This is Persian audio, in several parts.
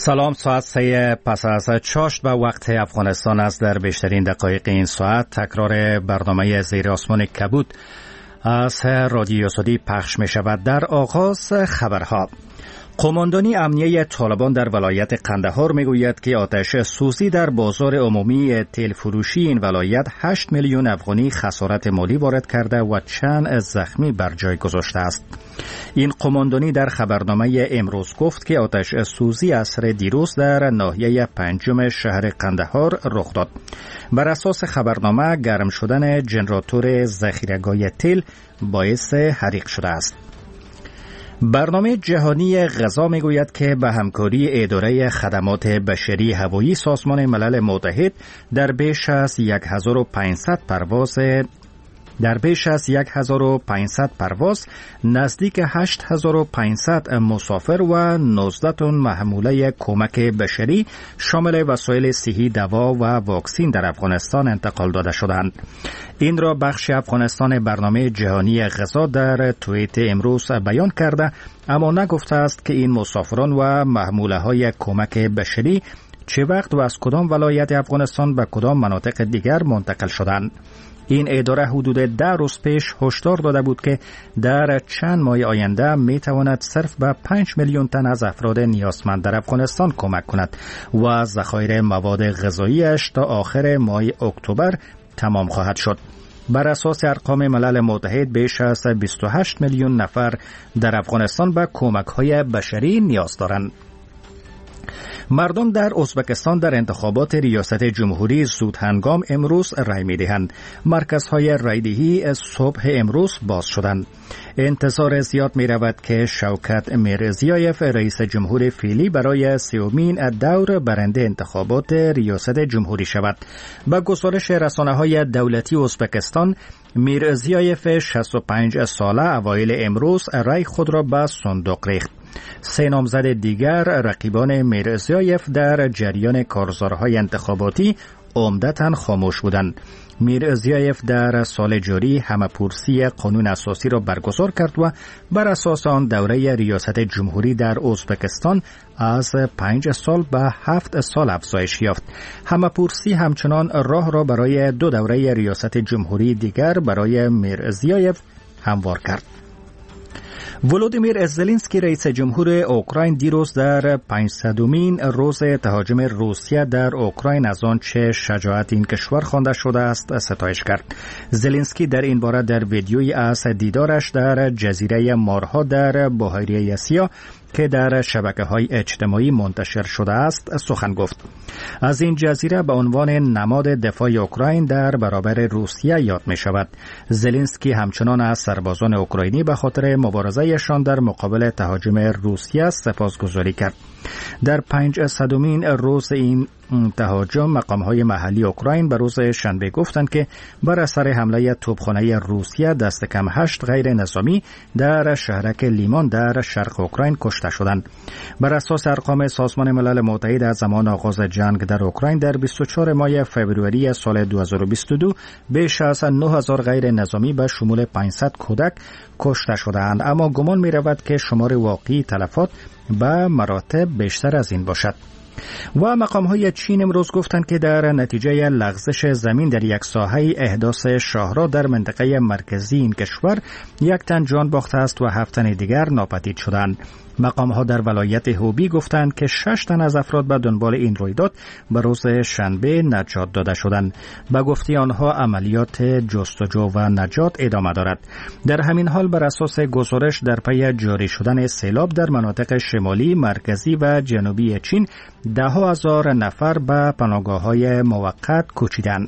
سلام، ساعت 3 پس از چاشت و وقت افغانستان است. در بیشترین دقایق این ساعت تکرار برنامه زیر آسمان کبود از رادیو سعودی پخش می شود. در آغاز خبرها. قماندانی امنیه طالبان در ولایت قندهار می گوید که آتش سوزی در بازار عمومی تیل فروشی این ولایت 8 میلیون افغانی خسارت مالی وارد کرده و چند زخمی بر جای گذاشته است. این قماندانی در خبرنامه امروز گفت که آتش سوزی عصر دیروز در ناحیه پنجم شهر قندهار رخ داد. بر اساس خبرنامه گرم شدن جنراتور ذخیره‌گاه تیل باعث حریق شده است. برنامه جهانی غذا میگوید که به همکاری اداره خدمات بشری هوایی سازمان ملل متحد در بیش از 1500 پرواز نزدیک 8500 مسافر و 19 تن محموله کمک بشری شامل وسایل صحی، دوا و واکسین در افغانستان انتقال داده شدند. این را بخش افغانستان برنامه جهانی غذا در توییت امروز بیان کرده، اما نگفته است که این مسافران و محموله های کمک بشری چه وقت و از کدام ولایت افغانستان به کدام مناطق دیگر منتقل شدند. این اداره حدود 10 روز پیش هشدار داده بود که در چند ماه آینده می تواند صرف به 5 میلیون تن از افراد نیازمند در افغانستان کمک کند و ذخایر مواد غذاییش تا آخر ماه اکتبر تمام خواهد شد. بر اساس ارقام ملل متحد بیش از 28 میلیون نفر در افغانستان به کمک‌های بشری نیاز دارند. مردم در ازبکستان در انتخابات ریاست جمهوری زود هنگام امروز رای می‌دهند. مرکزهای رایدهی صبح امروز باز شدند. انتظار زیاد می رود که شوکت میرزیایف رئیس جمهور فعلی برای 30مین دور برنده انتخابات ریاست جمهوری شود. با گزارش رسانه‌های دولتی ازبکستان، میرزیایف 65 ساله اوایل امروز رای خود را به صندوق ریخت. 3 نامزد دیگر رقیبان میرزیایف در جریان کارزارهای انتخاباتی عمدتاً خاموش بودند. میرزیایف در سال جاری همه‌پرسی قانون اساسی را برگزار کرد و بر اساس آن دوره ریاست جمهوری در ازبکستان از 5 سال به 7 سال افزایش یافت. همه‌پرسی همچنان راه را برای 2 دوره ریاست جمهوری دیگر برای میرزیایف هموار کرد. ولودیمیر زلنسکی رئیس جمهور اوکراین دیروز در 500مین روز تهاجم روسیه در اوکراین از آنچه شجاعت این کشور خوانده شده است ستایش کرد. زلنسکی در این باره در ویدیویی از دیدارش در جزیره مارها در بحیره آسیا که در شبکه‌های اجتماعی منتشر شده است سخن گفت. از این جزیره به عنوان نماد دفاع اوکراین در برابر روسیه یاد می شود. زلنسکی همچنان از سربازان اوکراینی به خاطر مبارزه‌شان در مقابل تهاجم روسیه سپاسگزاری کرد. در 500مین روز این تهاجم مقام‌های محلی اوکراین به روز شنبه گفتند که بر اثر حمله توپخانه روسیه دست کم 8 غیر نظامی در شهرک لیمان در شرق اوکراین کشته شدند. بر اساس ارقام سازمان ملل متحد از زمان آغاز جنگ در اوکراین در 24 ماه فوریه سال 2022 بیش از 9000 غیر نظامی به شمول 500 کودک کشته شدند، اما گمان می رود که شمار واقعی تلفات به مراتب بیشتر از این باشد. و مقام‌های چین امروز گفتند که در نتیجه لغزش زمین در یک ساحه احداث شاهرا در منطقه مرکزی این کشور 1 تن جان باخته است و 7 تن دیگر ناپدید شدند. مقام‌ها در ولایت هوبی گفتند که 6 تن از افراد به دنبال این رویداد به روز شنبه نجات داده شدند. به گفته آنها عملیات جستجو و نجات ادامه دارد. در همین حال بر اساس گزارش در پی جاری شدن سیلاب در مناطق شمالی، مرکزی و جنوبی چین 10,000 نفر به پناهگاه‌های موقت کوچیدند.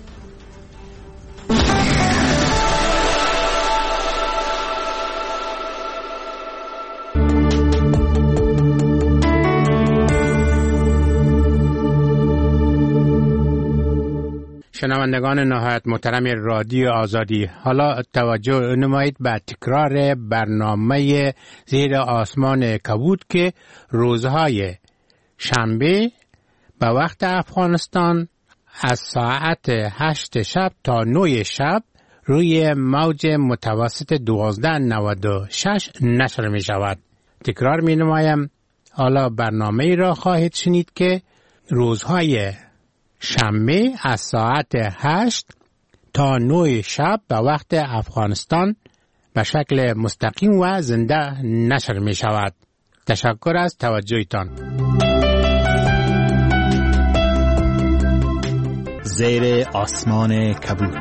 شنوندگان نهایت محترم رادیو آزادی، حالا توجه نمایید به تکرار برنامه زیر آسمان کبود که روزهای شنبه به وقت افغانستان از ساعت 8 شب تا 9 شب روی موج متوسط 1296 نشر می شود. تکرار می نمایم حالا برنامه را خواهید شنید که روزهای شنبه از ساعت 8 تا 9 شب به وقت افغانستان به شکل مستقیم و زنده نشر می شود. تشکر از توجهتان. زیر آسمان کبود.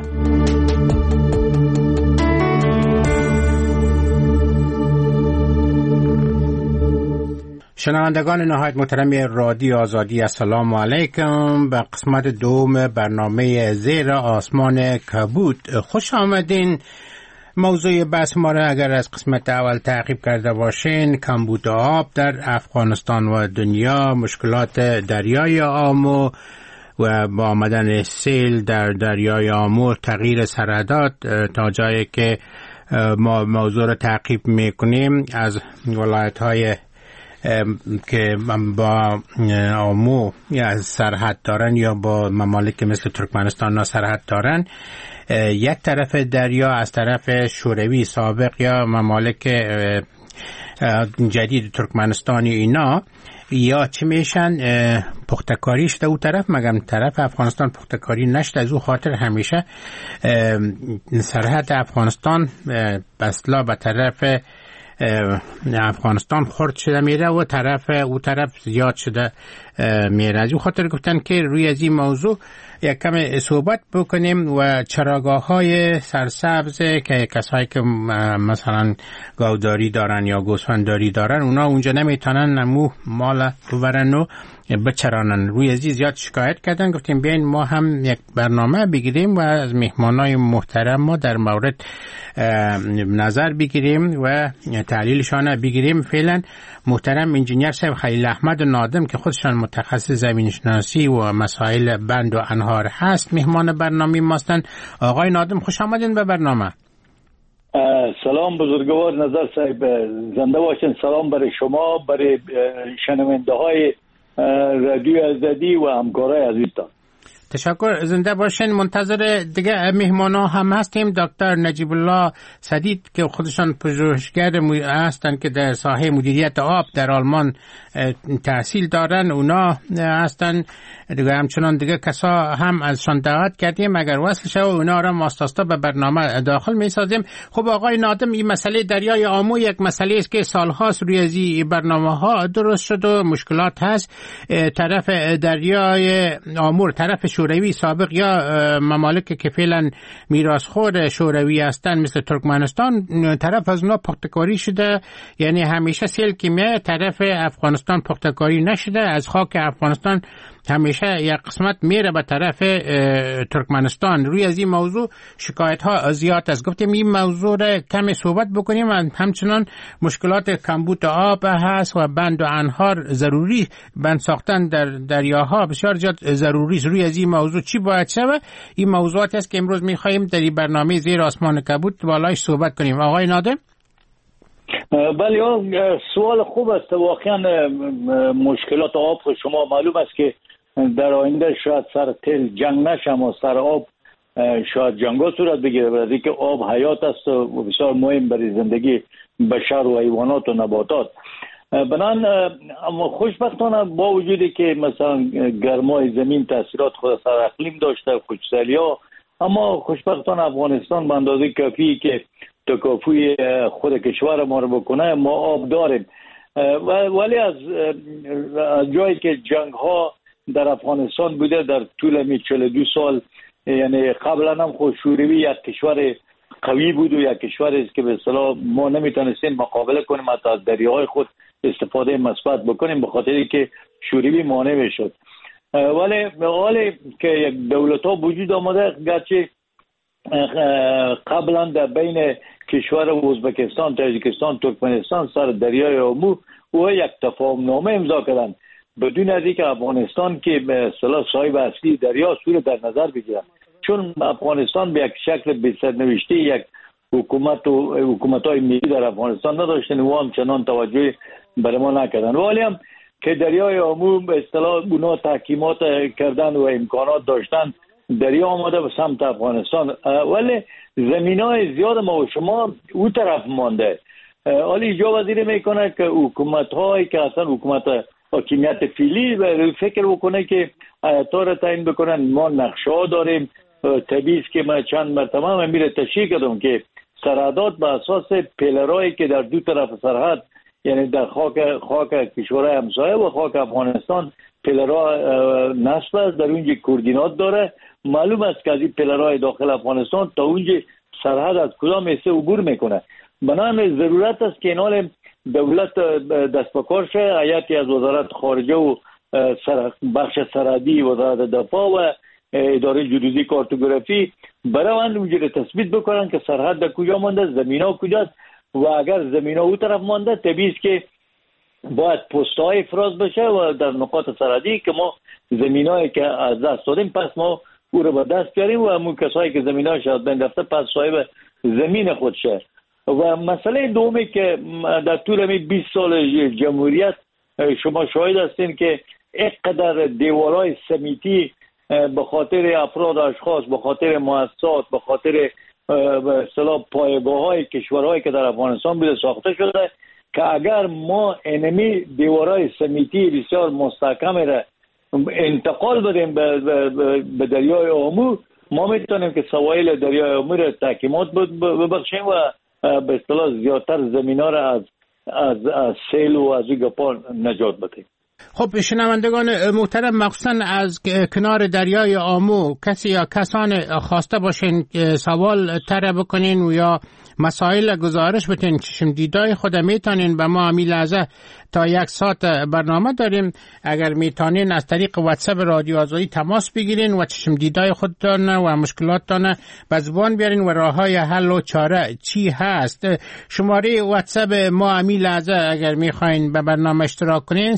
شنوندگان نهایت محترم رادیو آزادی، السلام علیکم. به قسمت دوم برنامه زیر آسمان کبود خوش آمدین. موضوع بحث ما را اگر از قسمت اول تعقیب کرده باشین، کمبود آب در افغانستان و دنیا، مشکلات دریای آمو و با آمدن سیل در دریای آمو، تغییر سرحدات، تا جایی که ما موضوع را تعقیب میکنیم از ولایت های که با آمو از سرحد دارن یا با ممالک مثل ترکمنستان سرحد دارن. یک طرف دریا از طرف شوروی سابق یا ممالک جدید ترکمنستانی اینا یا چی میشن پختکاری شده او طرف، مگم طرف افغانستان پختکاری نشده، از او خاطر همیشه سرحد افغانستان بسلا به طرف افغانستان خرد شده میره و او طرف زیاد شده میره. از او خاطر گفتن که روی از این موضوع یک کم صحبت بکنیم و چراگاه های سرسبز که کسایی که مثلا گاوداری دارن یا گوسفندداری دارن اونا اونجا نمیتونن نمو مال ببرن و بچرانن. روی از زیاد شکایت کردن. گفتیم بیاین ما هم یک برنامه بگیریم و از مهمانای محترم ما در مورد نظر بگیریم و تحلیلشان بگیریم. فعلا محترم انجینیر صاحب خلیل احمد نادم که خودشان متخصص زمین شناسی و مسائل بند و انهار هست مهمان برنامه ماستن. آقای نادم خوش آمدین به برنامه. سلام بزرگوار نظر صاحب، زنده باشین. سلام برای شما، برای شنونده های رادیو آزادی و همکارای عزیزتان. تشکر، زنده باشین. منتظر دیگه مهمانا هم هستیم. دکتر نجیب الله سدید که خودشان پژوهشگر هستند که در ساحه مدیریت آب در آلمان تحصیل دارن، اونا هستن دیگه. همچنان دیگه کسا هم ازشان دعوت کردیم، اگر وصل شد اونا را ماستاستا به برنامه داخل می سازیم. خب آقای نادم، این مسئله دریای آمو یک مسئله است که سالهاست روی از این برنامه ها درست شد و مشکلات هست. طرف دریای آمو، طرف شوروی سابق یا ممالک که فعلا میراثخور شوروی هستند مثل ترکمنستان، طرف از اونا پختکاری شده. یعنی همیشه سیل که میاد طرف افغانستان پختکاری نشده. از خاک افغانستان همیشه یک قسمت میره به طرف ترکمنستان. روی از این موضوع شکایت ها زیاد است. گفتیم این موضوع را کمی صحبت بکنیم. همچنان مشکلات کمبود آب هست و بند و انهار ضروری، بند ساختن در دریاها بسیار زیاد ضروری است. روی از این موضوع چی باید شود؟ این موضوعاتی است که امروز میخواهیم در این برنامه زیر آسمان کبود بالایش صحبت کنیم. آقای نادم. بله، سوال خوب است. واقعا مشکلات آب شما معلوم است که در آینده شاید سر تل جنگ نشه، اما سر آب شاید جنگا صورت بگیره، برای که آب حیات است و بسیار مهم برای زندگی بشر و حیوانات و نباتات. بنان اما خوشبختانه با وجودی که مثلا گرمای زمین تاثیرات خود سر اقلیم داشته، خشکسالی‌ها، اما خوشبختانه افغانستان به اندازه کافی که تکافوی خود کشور ما رو بکنه ما آب داریم. ولی از جایی که جنگ ها در افغانستان بوده در طول 42 سال، یعنی قبلا هم خود شوروی یک کشور قوی بود و یک کشور است که به اصطلاح ما نمیتونستیم مقابله کنیم، حتی از دریاهای خود استفاده مثبت بکنیم به خاطری که شوروی مانع میشد. ولی حالی که یک دولت ها وجود آمده، گرچه قبلا در بین کشور ازبکستان، تاجیکستان، ترکمنستان سر دریای آمو و یک تفاهم نامه امضا کردند بدون از اینکه افغانستان که به اصطلاح صاحب اصلی دریا صورت در نظر بگیرد، چون افغانستان به یک شکل بی‌سرنوشته یک حکومت‌های ملی در افغانستان نداشتن و همچنان توجه بر ما نکردن. ولی هم که دریای آمو به اصطلاح اونا تحکیمات کردن و امکانات داشتن، دریا آمده به سمت افغانستان، ولی زمینای زیاد ما و شما او طرف مانده. حالی ایجا وزیر میکنه که حکومت هایی که اصلا حکومت حاکمیت فعلی فکر بکنه که آیتا را تعیین بکنن. ما نقشه ها داریم، طبیعی است که من چند مرتبه میره تشریح کردم که سرحدات به اساس پیلرایی که در دو طرف سرحد، یعنی در خاک کشورهای همسایه و خاک افغانستان پیلرها نصب است، در اونجا کوردینات داره. معلوم است که از این پیلرهای داخل افغانستان تا اونجا سرحد از کدام حصه عبور میکنه. بنابراین ضرورت است که اینال دولت دست به کار شه، هیئتی از وزارت خارجه و بخش سرحدی وزارت دفاع و اداره جیولوژی کارتوگرافی برای اونجا تثبیت بکنن که سرحد در کجا مانده، زمینا کجاست و اگر زمینا اون طرف مانده طبیعی است که باید پست‌های افراز بشه و در نقاط سرحدی که ما زمینایی که از دست دادیم پس ما او رو به دست بیاریم و همون کسایی که زمیناش از بین رفته پس صاحب زمین خود شه. و مسئله دومی که در طول 20 سال جمهوریت شما شاهد هستین که اینقدر دیوارهای سمیتی به خاطر افراد اشخاص، به خاطر مؤسسات، به خاطر به اصطلاح پایگاه‌های کشورهایی که در افغانستان بوده ساخته شده که اگر ما انمی دیوارهای سمیتی بسیار مستحکم را انتقال بدیم به دریای آمو، ما میتونیم که سواحل دریای آمو را تحکیمات ببخشیم و به اصطلاح زیادتر زمینا را از سیل و از این گپا نجات بدیم. خب شنوندگان محترم، مخصوصا از کنار دریای آمو کسی یا کسان خواسته باشین سوال طرح بکنین و یا مسائل گزارش بتین، چشم دیدای خود میتونین به ما همین لحظه تا 1 ساعت برنامه داریم. اگر میتونین از طریق واتساپ رادیو آزادی تماس بگیرین و چشم دیدای خودتان و مشکلاتتان به زبان بیارین و راههای حل و چاره چی هست. شماره واتساپ ما همین لحظه اگر میخواین به برنامه اشتراک کنین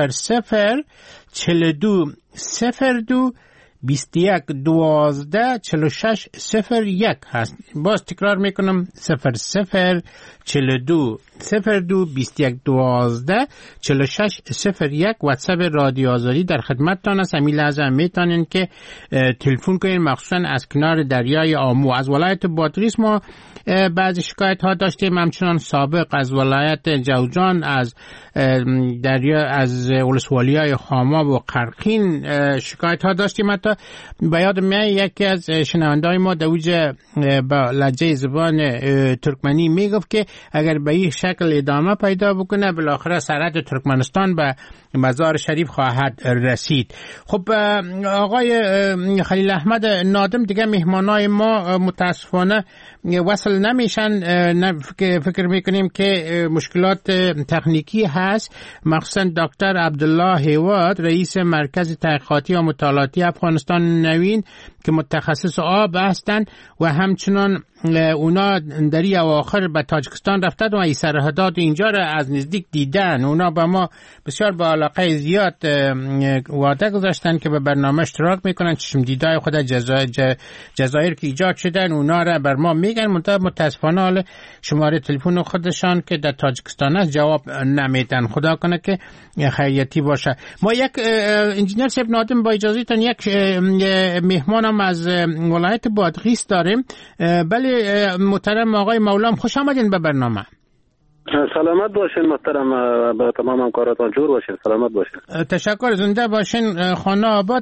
0042 02 21 12 46 01 هست. باز تکرار میکنم 0042 02 21 12 46 01 واتساپ رادیو آزادی در خدمتتان است. همین لحظه میتونین که تلفن کنین، مخصوصا از کنار دریای آمو. از ولایت بادغیس ما بعضی شکایت ها داشتیم، همچنان سابق از ولایت جوزجان، از دریا، از ولسوالیای خاماب و قرقین شکایت ها داشتیم. حتی به یاد میاد یکی از شنونده‌های ما دوجه با لهجه زبان ترکمنی میگفت که اگر به این شکل ادامه پیدا بکنه بالاخره سرحد ترکمنستان به مزار شریف خواهد رسید. خب آقای خلیل احمد نادم، دیگه مهمانای ما متاسفانه وصل نمیشن. فکر میکنیم که مشکلات تکنیکی هست. مخصوصا دکتر عبدالله هیواد رئیس مرکز تحقیقاتی و مطالعاتی افغانستان نوین که متخصص آب هستند و همچنان اونا در این اواخر به تاجیکستان رفتند و این سرحدات اینجا را از نزدیک دیدن. اونا با ما بسیار با علاقه زیاد وعده گذاشتن که به برنامه اشتراک میکنن. چشم دیدای خود جزایر که ایجاد شدن اونا را بر ما میگن. متاسفانه حال شماره تلفن خودشان که در تاجیکستان است جواب نمیدن. خدا کنه که خیریتی باشه. ما یک انجینر صاحب نادم با اجازهتون یک مهمانم از ولایت بادغیس داریم. بله محترم آقای مولام، خوش آمدین به برنامه. سلامت باشین محترم، به تمام همکاراتان جور باشین. سلامت باشین. تشکر، زنده باشین. خانه آباد.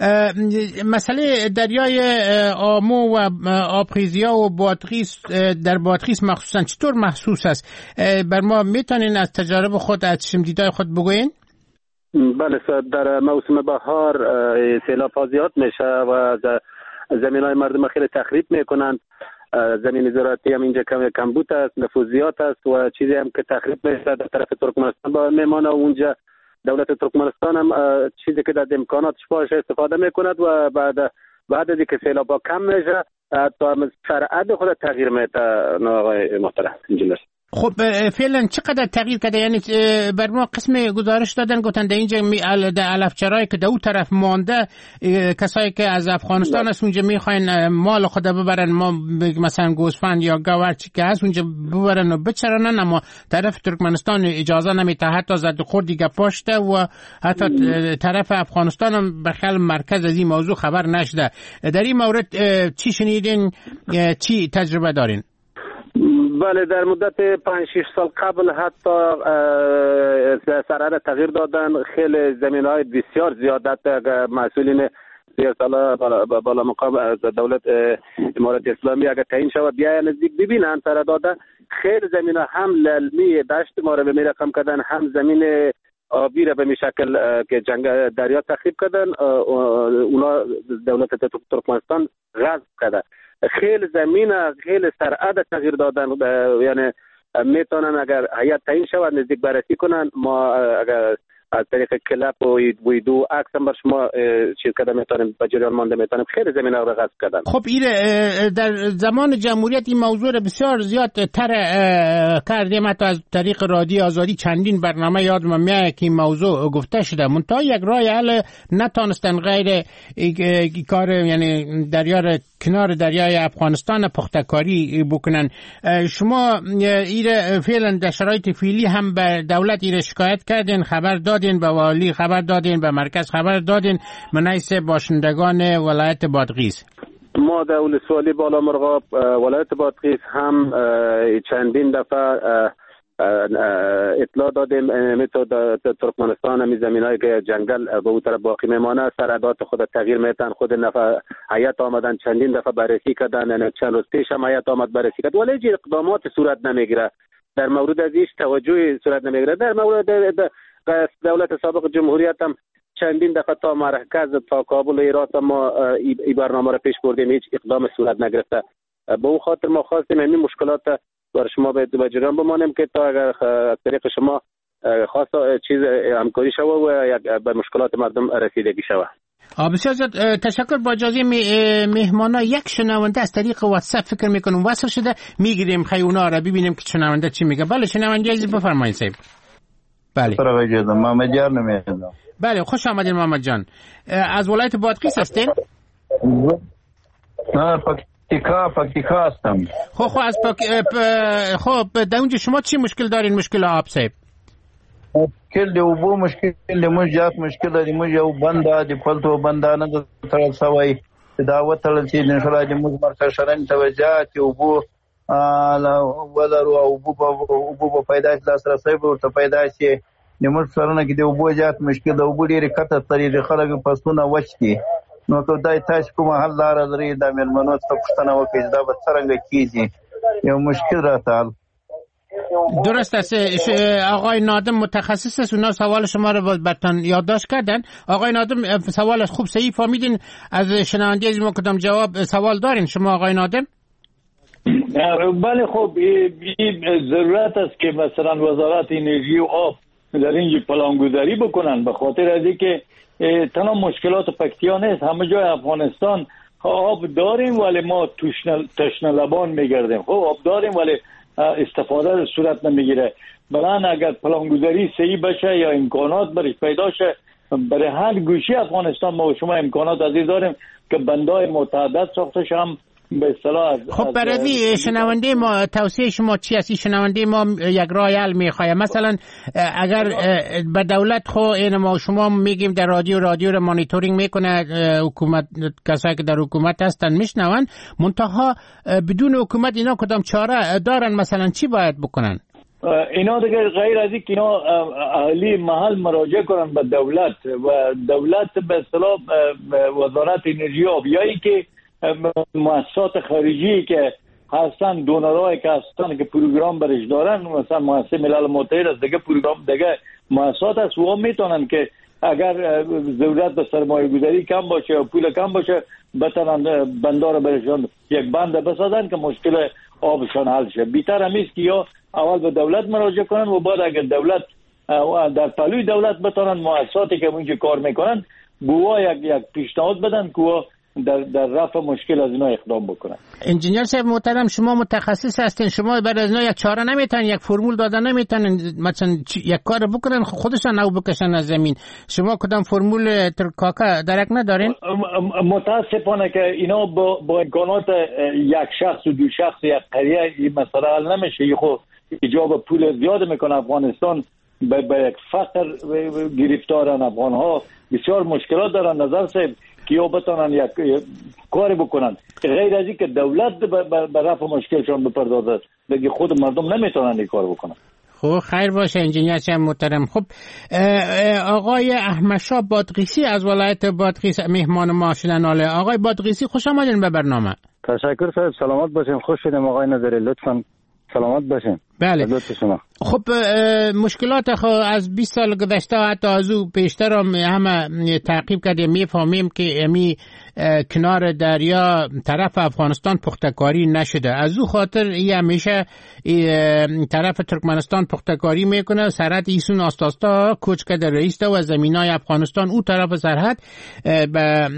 مسئله دریای آمو و آبخیزیا و بادغیس، در بادغیس مخصوصا چطور محسوس است؟ بر ما میتونین از تجارب خود، از چشم دیدای خود بگوین؟ بله، در موسم بهار سیلاب زیاد میشه و زمینای مردم خیلی تخریب میکنن. زمین زراعتی هم اینجا کمبود است، نفوذیات است و چیزی هم که تخریب میشه در طرف ترکمنستان با میمانه. اونجا دولت ترکمنستان هم چیزی که در امکاناتش باشه استفاده میکند و بعد از اینکه سیلاب کم میشه تا سرعت خود تغییر میده. آقای محترم انجینر، خب فعلا چقدر تغییر کرده؟ یعنی بر ما قسم گزارش دادن گفتن در اینجا در علفچرایی که در اون طرف مانده کسایی که از افغانستان است اونجا میخواین مال خود ببرن، ما مثلا گوسفند یا گاور چی که هست اونجا ببرن و بچرانن، اما طرف ترکمنستان اجازه نمیده، حتی زد خورد دیگه پاشته و حتی طرف افغانستان هم به خیال مرکز از این موضوع خبر نشده. در این مورد چی شنیدین؟ چی تجربه دارین؟ بله، در مدت 5-6 سال قبل حتی سرعت تغییر دادن. خیلی زمین‌های بسیار زیادت مسئولین سیاست‌ها بالا مقام دولت امارت اسلامی اگر تعیین شود بیاین نزدیک ببینن سر داده. خیلی زمین‌ها هم للمی دشت ما رو به رقم کردن، هم زمین آبی را به می شکل که جنگ دریا تخریب کردن، اونا دولت ترکمنستان غصب کرده. خیلی زمین خیلی سرعت تغییر دادن، یعنی میتونن اگر هیئت تعیین شود نزدیک بررسی کنن. ما اگر از طریق کلپ و ویدو عکس هم بر شما چیز کردن میتونیم به جریان مانده میتونیم. خیلی زمین ها را غصب کردن. خب ایره در زمان جمهوریت این موضوع را بسیار زیاد تر کردیم، حتی از طریق رادیو آزادی چندین برنامه یادم میاد که این موضوع گفته شده، منتها یک راه حل نتونستن غیر کار یعنی کنار دریای افغانستان پختکاری بکنن. شما ایره فعلا در شرایط فعلی هم به دولت ایره شکایت کردین، خبر دادین، به والی خبر دادین، به مرکز خبر دادین من حیث باشندگان ولایت بادغیس؟ ما در ولسوالی بالا مرغاب ولایت بادغیس هم چندین دفعه اطلاع دادیم. مثل ترکمنستان همی زمینایی که جنگل به اون طرف باقی میمانه سرعدات خود تغییر میتن. خود نفع هیئت آمدن چندین دفعه بررسی کردن، یعنی چند روز پیش هم هیئت آمد بررسی کرد ولی هیچ اقدامات صورت نمیگیره. در مورد از هیچ توجهی صورت نمیگیره. در مورد دولت سابق جمهوریت هم چندین دفعه تا مرکز تا کابل ایرات ما این برنامه را پیش بردیم، هیچ اقدام صورت نگرفته. به اون خاطر ما خواستیم این مشکلات برای شما به جریان بمانیم که تا اگر از طریق شما خاص چیز همکاری شود و به مشکلات مردم رسیدگی شود. بسیار زیاد تشکر. با اجازه مهمانا یک شنونده از طریق واتساپ فکر میکنم وصل شده، میگیریم خیلی اونا را ببینیم که شنونده چی میگه. بله شنونده عزیز بفرمایید صاحب. بله محمد جان میگم. بله خوش آمدین محمد جان. از ولایت بادغیس هستین؟ نه پکتیکا هستم. خب از خب در اونجا شما چی مشکل دارین؟ مشکل آب صاحب؟ مشکل اوبو مشکل موږ جات مشکل دی موږ یو بنده د پلتو بندانه د تړل سوی دعوت تړل چې ان شاء الله د موږ مرکز شرن توجهات اوبو ولرو اوبو په پیدائش لاسرسي ورته پیدا شي د موږ سرنه کې د اوبو جات مشکل د اوبو ډیره کته طریقې خلک پسونه وچتي نو که دای تاسو کومه حل لار لري د مېرمنو څخه پوښتنه وکړئ دا به څنګه کیږي یو مشکل راته. درست است. آقای نادم متخصص است، اونا سوال شما رو براتون یادداشت کردن. آقای نادم سوال خوب صحیح فهمیدین. از شنونده از ما کدام جواب سوال دارین شما آقای نادم؟ بله خب این ضرورت است که مثلا وزارت انرژی و آب در اینجا پلانگذاری بکنن، به خاطر از اینکه تنها مشکلات پکتیا نیست، همه جای افغانستان آب داریم ولی ما تشنه لبان میگردیم. خب آب داریم ولی استفاده صورت نمیگیره. بلان اگر پلانگذاری صحیح بشه یا امکانات برش پیدا شه، برای هر گوشه افغانستان ما و شما امکانات عزیز داریم که بندای متعدد ساخته شم به اصطلاح. خب برای شنونده ما توصیه شما چی است؟ شنونده ما یک راه حل میخواد. مثلا اگر به دولت خو این ما شما میگیم در رادیو رو مانیتورینگ میکنه، حکومت کسایی که در حکومت هستن میشنون، منتها بدون حکومت اینا کدام چاره دارن؟ مثلا چی باید بکنن؟ اینا دیگه غیر از اینکه اینا اهلی محل مراجعه کنن به دولت و دولت به اصطلاح وزارت انرژی و آبیایی که مؤسسات خارجی که هستن، دونرهای که هستن که پروگرام برش دارن، مثلا مؤسسه ملل متحد از دیگه پروگرام دیگه مؤسسات هست و میتونن که اگر ضرورت به سرمایه گذاری کم باشه یا پول کم باشه بتونن بندار برشان یک بند بسازن که مشکل آبشان حل شه. بیتر همیست که یا اول به دولت مراجعه کنن و بعد اگر دولت در پلوی دولت بتونن مؤسساتی که اونجا کار میکنن گواه یک پیشنهاد بدن که در رفع مشکل از اینا اقدام بکنن. انجینیر صاحب محترم شما متخصص هستین، شما برای از اینا یک چاره نمیتونن، یک فرمول دادن نمیتونن، مثلا یک کار بکنن خودشان او بکشن از زمین؟ شما کدام فرمول کاکا درک ندارین؟ متاسفانه که اینا با امکانات یک شخص و دو شخص یک قریه این مسئله حل نمیشه. خب ایجاب پول زیاد میکنه. افغانستان به یک فقر گرفتارن، افغان ها بسیار مشکلات دارن. نظر صاحب که یا بتونن یک کاری بکنن غیر از این که دولت به رفع مشکلشون بپردازه دیگه خود مردم نمیتونن این کار بکنن. خب خیر باشه انجینیر شاه محترم. خب آقای احمدشاه بادغیسی از ولایت بادغیس مهمان ما شدن. آقای بادغیسی خوش آمدین به برنامه. تشکر صاحب، سلامت باشین. خوش شدیم آقای نظری، لطفاً سلامت باشین. بله. لطف شما. خب مشکلات از 20 سال گذشته حتی از او بیشتر همه تعقیب کردیم، میفهمیم که امی کنار دریا طرف افغانستان پختکاری نشده. از او خاطر همیشه طرف ترکمنستان پختکاری میکنه. سرحد ایسون آستاستا کوچ کرده رئیس و زمینای افغانستان او طرف سرحد به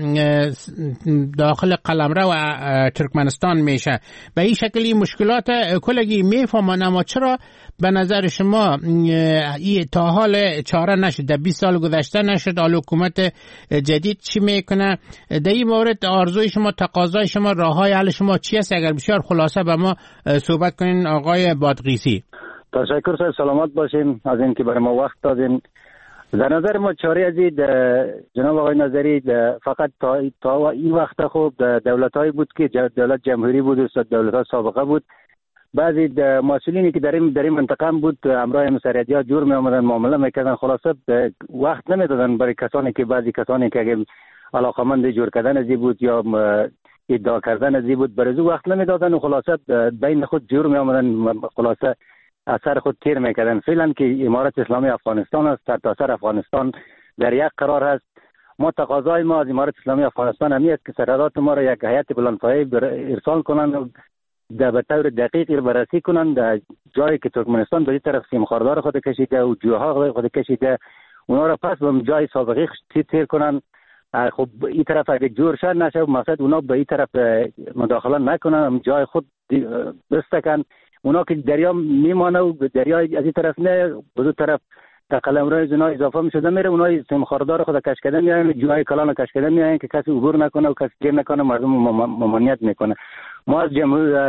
داخل قلمرو و ترکمنستان میشه. به این شکلی مشکلات کلگی میفهمن. اما چرا به نظر شما تا حال چاره نشد؟ 20 سال گذشته نشد. حالا حکومت جدید چی میکنه؟ در این مورد آرزوی شما، تقاضای شما، راههای حل شما چی است؟ اگر بسیار خلاصه به ما صحبت کنین آقای بادغیسی. تشکر صاحب، سلامت باشین از اینکه برای ما وقت دادین. در نظر ما چاره از جناب آقای نظری فقط تا این وقت خوب دولت‌هایی بود که دولت جمهوری بود و دولت‌ها سابقه بود. بعضی مسئولینی که در این منطقه بود امرای مساعدیات جور می آمدن معامله میکردن، خلاصه وقت نمیدادن برای کسانی که بعضی کسانی که اگه علاقمند جور کردن ازی بود یا ادعا کردن ازی بود برای وقت نمیدادن و خلاصه بین خود جور می آمدن، خلاصه اثر خود تیر میکردن. فعلا که امارت اسلامی افغانستان است، سرتاسر افغانستان در یک قرار هست. ما تقاضای ما از امارت اسلامی افغانستان همی است که سرحدات ما را یک هیئت بلندپایه ارسال کنند و به طور دقیق بررسی کنند. جایی که ترکمنستان به این طرف سیم خاردار خود کشیده و جوها خود کشیده، اونا را پس به جای سابقی تیر کنند. خب این طرف اگه جور شد نشه، مقصد اونا به این طرف مداخله نکنن، جای خود بستکن. اونا که دریا میمانه و دریا از این طرف نه، به دو طرف تا قلمرو زنا اضافه میشده میره، اونا سیم خاردار خود کش کردن میان، جای کلان کش کردن میان که کسی عبور نکنه و کسی گیر نکنه، مردم ممانعت میکنه. ما از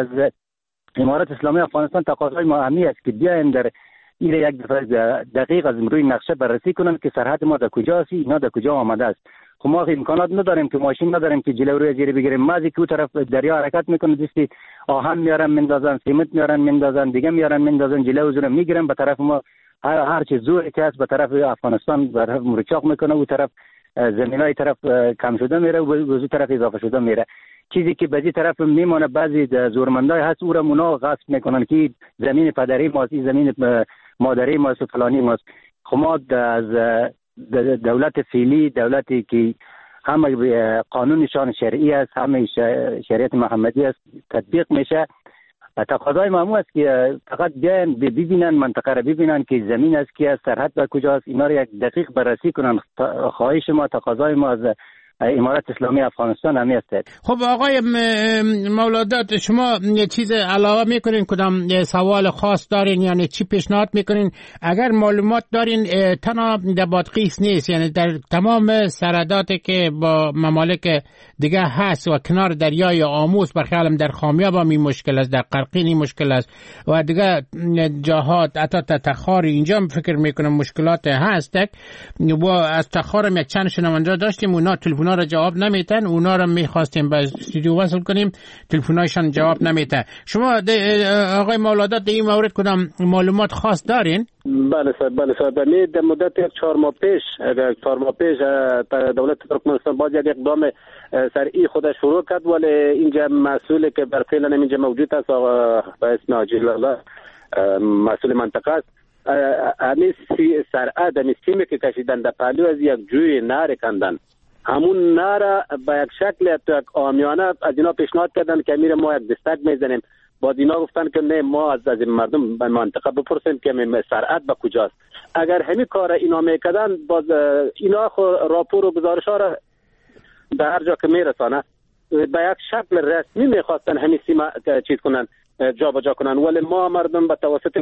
امارت اسلامی افغانستان تقاضای ما همی است که بیاین در این یک دفعه دقیق از روی نقشه بررسی کنن که سرحد ما در کجاست، اینا در کجا آمده است. خب ما امکانات نداریم که ماشین نداریم که جلو روی زیر بگیریم. مازی که اون طرف دریا حرکت میکنه، دستی آهن میارن میندازن، سیمنت میارن میندازن، دیگه میارن میندازن، جلو زور میگیرن به طرف ما. هر چه زوری که هست به طرف افغانستان به طرف مرچاق میکنه، اون طرف زمینای طرف کم شده میره و به طرف اضافه شده میره. چیزی که به طرف میمونه بعضی زورمندای هست او را اونا غصب میکنن که زمین پدری ماست، زمین مادری ماست و فلانی ماست. خب ما از دولت فعلی، دولتی که همه قانونشان شرعی است، همه شریعت محمدی است تطبیق میشه، تقاضای ما است که فقط بیاین ببینن منطقه را، ببینن که زمین است که سرحد به کجاست، اینا را یک دقیق بررسی کنن. خواهش ما، تقاضای ما از امارت اسلامی افغانستان همی است. خب آقای مولادات، شما یه چیز علاوه میکنین؟ کدام سوال خاص دارین؟ یعنی چی پیشنهاد میکنین؟ اگر معلومات دارین تنها در بادغیس نیست، یعنی در تمام سرحداتی که با ممالک دیگه هست و کنار دریای آموز، برخیالم در خامیاب هم این مشکل است، در قرقین این مشکل است و دیگه جاهات حتی تخار اینجا فکر میکنم مشکلات هست. و از تخار هم یک چند شنونده داشتیم، اونا تلفن را جواب نمیتن، اونا را میخواستیم به استودیو وصل کنیم، تلفنایشان جواب نمیتن. شما آقای مولادات در این مورد کدام معلومات خاص دارین؟ بله صاحب در مدت 4 ماه پیش دولت ترکمنستان باز یک اقدام سریع خودش شروع کرد، ولی اینجا مسئولی که بر فعلا اینجا موجود است آقا به اسم عاجل الله مسئول منطقه است، همین سرعت همین سیمی که کشیدن در پهلو از یک جوی نهر کندن، همون نهر به یک شکل عامیانه از اینا پیشنهاد کردن که امیر ما یک دستک میزنیم. باز اینا گفتن که نه، ما از مردم به منطقه بپرسیم که سرعت به کجاست. اگر همین کار اینا میکردن، باز اینا راپور و گزارش ها را به هر جا که میرسانه به یک شکل رسمی میخواستن همین سیما چیز کنن، جا به جا کنن، ولی ما مردم به توسط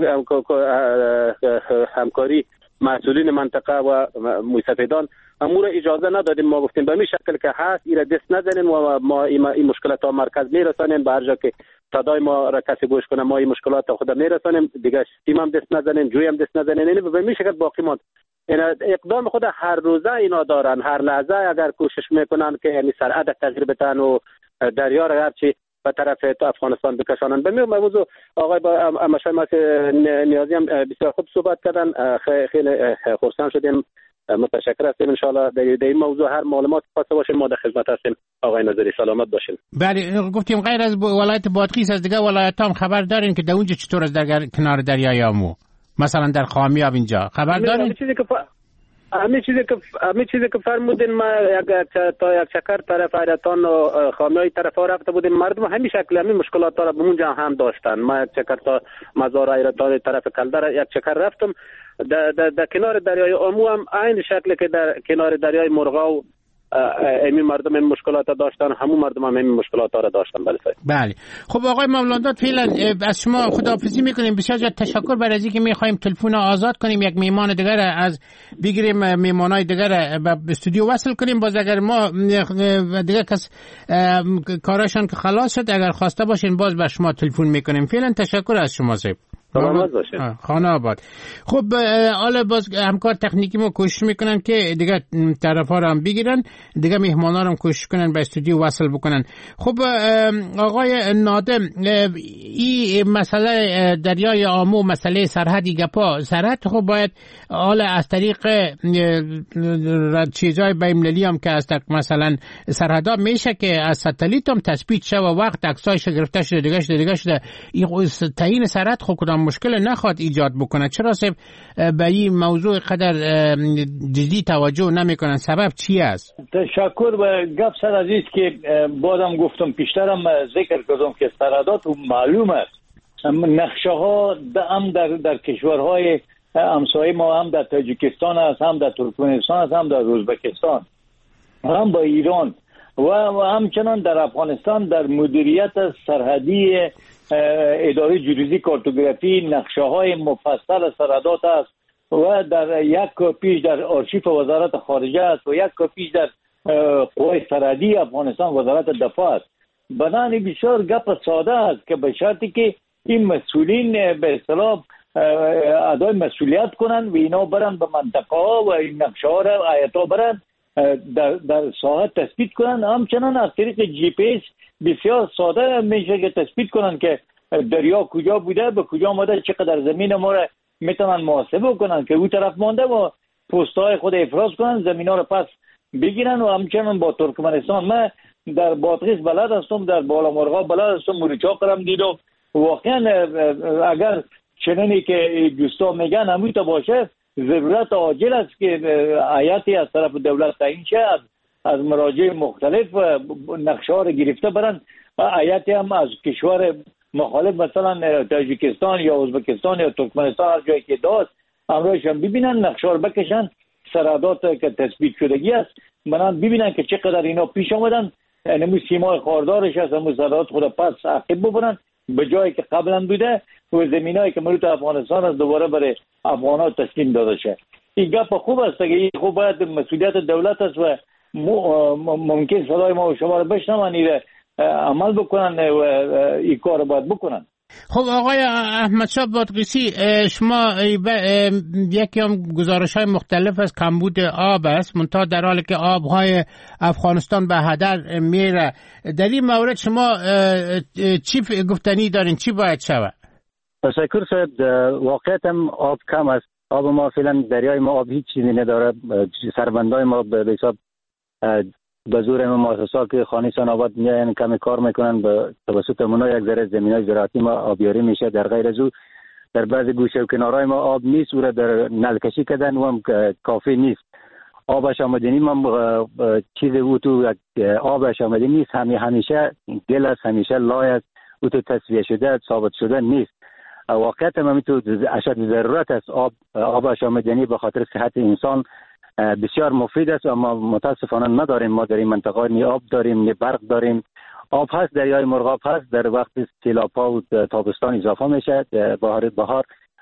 همکاری مسئولین منطقه و موسفیدان امور اجازه ندادیم. ما گفتیم به این شکل که هست ایره دست نزنین و ما این مشکلات ها مرکز میرسانیم به هر جا که صدای ما را کسی گوش کنه، ما این مشکلات خود میرسانیم، دیگه سیم هم دست نزنیم، جوی هم دست نزنیم. یعنی به میشه که باقی ماند. این اقدام خود هر روزه اینا دارن، هر لحظه اگر کوشش میکنن که یعنی سرعت تغییر بدن و دریا را هرچی به طرف افغانستان بکشانن. به موضوع آقای مشایخ نیازی هم بسیار خوب صحبت کردن، خیلی خرسند شدیم، متشکر هستیم. ان شاء الله در این موضوع هر معلومات خواسته باشین ما در خدمت هستیم. آقای نظری سلامت باشین. بله، گفتیم غیر از ولایت بادغیس از دیگه ولایت هم خبر دارین که در اونجا چطور است در کنار دریای آمو، مثلا در خامیاب اینجا خبر دارین؟ همین چیزی که فرمودین، ما تا یک چکر طرف ایرتان و خامیای طرف رفته بودیم، مردم همین شکل همین مشکلات را به اونجا هم داشتن. ما یک چکر تا مزار ایرتان طرف کلدر یک چکر رفتم، در کنار دریای آمو هم عین شکلی که در کنار دریای مرغاو همین مردم این مشکلات داشتن، همون مردم هم این مشکلات را داشتن. بله. خب آقای مولادات فعلا از شما خداحافظی میکنیم. بسیار زیاد تشکر برای از اینکه میخوایم تلفن آزاد کنیم، یک میهمان دیگر از بگیریم، میهمانای دیگر به استودیو وصل کنیم. باز اگر ما دیگه کس کارشان که خلاص شد اگر خواسته باشین باز به شما تلفن میکنیم. فعلا تشکر از شما صاحب. خانه آباد. خب حالا باز همکار تکنیکی ما کوشش میکنن که دیگه طرفا رو هم بگیرن، دیگه مهمانا رو هم کوشش کنن به استودیو وصل بکنن. خب آقای نادم، این مسئله دریای آمو، مسئله سرحدی گپا، سرحد خب باید حالا از طریق چیزای بین‌المللی هم که از مثلا سرحدها میشه که از ستلیت هم تثبیت شه و وقت عکسایش گرفته شده دیگه شده این تعیین سرحد خب کدام مشکل نخواد ایجاد بکنه. چرا به این موضوع قدر جدی توجه نمیکنن؟ سبب چی است؟ تشکر. به گپ سر عزیز که بازم گفتم پیشترم ذکر کردم که سرحدات معلوم است، نقشه ها هم در کشورهای همسایه ما، هم در تاجیکستان است، هم در ترکمنستان است، هم در ازبکستان، هم با ایران و همچنان در افغانستان در مدیریت سرحدی اداره جیوفیزیک کارتوگرافی نقشه های مفصل سرحدات است و در یک کپیش در آرشیف وزارت خارجه است و یک کپیش در قوای سرحدی افغانستان وزارت دفاع است. بنابراین بسیار گپ ساده است که به شرطی که این مسئولین به اصطلاح ادای مسئولیت کنند و اینا برن به منطقه ها و این نقشه ها را آیتا برن در ساحت تثبیت کنند. همچنان از طریق جی پی اس بسیار ساده میشه که تثبیت کنند که دریا کجا بوده، به کجا آمده، چقدر زمین ما را میتونن محاسبه کنند که اون طرف مانده و پست‌های خود افراز کنند، زمینا رو پس بگیرن. و همچنان با ترکمنستان من در بادغیس بلد هستم، در بالا مرغا بلد هستم، موریچاق هم دیدم. واقعا اگر چنینی که دوستا میگن همیتا باشه، ضرورت عاجل است که هیئتی از طرف دولت تعیین شه، از مراجع مختلف نقشه ها رو گرفته برن و هیئتی هم از کشور مخالف مثلا تاجیکستان یا ازبکستان یا ترکمنستان هر جایی که داشت همراهش هم ببینن، نقشه رو بکشن، سرحدات که تثبیت شدگی است منان ببینن که چقدر اینا پیش آمدن، یعنی سیمای خاردارش هست، همون سرحدات خود پس عقب ببرن به جایی که قبلا بوده و زمینایی که مربوط افغانستان است دوباره برای افغان‌ها تسلیم داده شه. این گپ خوب است که این خوب باید مسئولیت دولت است و ممکن صدای ما و شما رو بشنون، عمل بکنن و این کار باید بکنن. خب آقای احمدشاه بادغیسی، شما یکی هم گزارش‌های مختلف از کمبود آب است، منتها در حالی که آب‌های افغانستان به هدر میره، در این مورد شما چی گفتنی دارین؟ چی باید شود؟ تشکر صاحب. واقعیت هم آب کم است. آب ما فعلا دریای ما آب هیچ چیزی نداره. سربندای ما به حساب به زور مؤسسات که خانیسان آباد میاین کمی کار میکنن، به توسط اونا یک ذره زمینای زراعتی ما آبیاری میشه. در غیر از او در بعضی گوشه و کنارهای ما آب نیست، او را در نلکشی کردن و هم کافی نیست. آبش آمدنی ما چیز او تو آبش آمدنی نیست، همیشه گل است، همیشه لای است، او تو تصفیه شده ثابت شده نیست. واقعیت هم تو اشد ضرورت است. آبش آمدنی به خاطر صحت انسان بسیار مفید است، اما متاسفانه نداریم. ما در این منطقه نی آب داریم نی برق داریم. آب هست، دریای مرغاب هست، در وقت سیلاب ها و تابستان اضافه میشه، بهار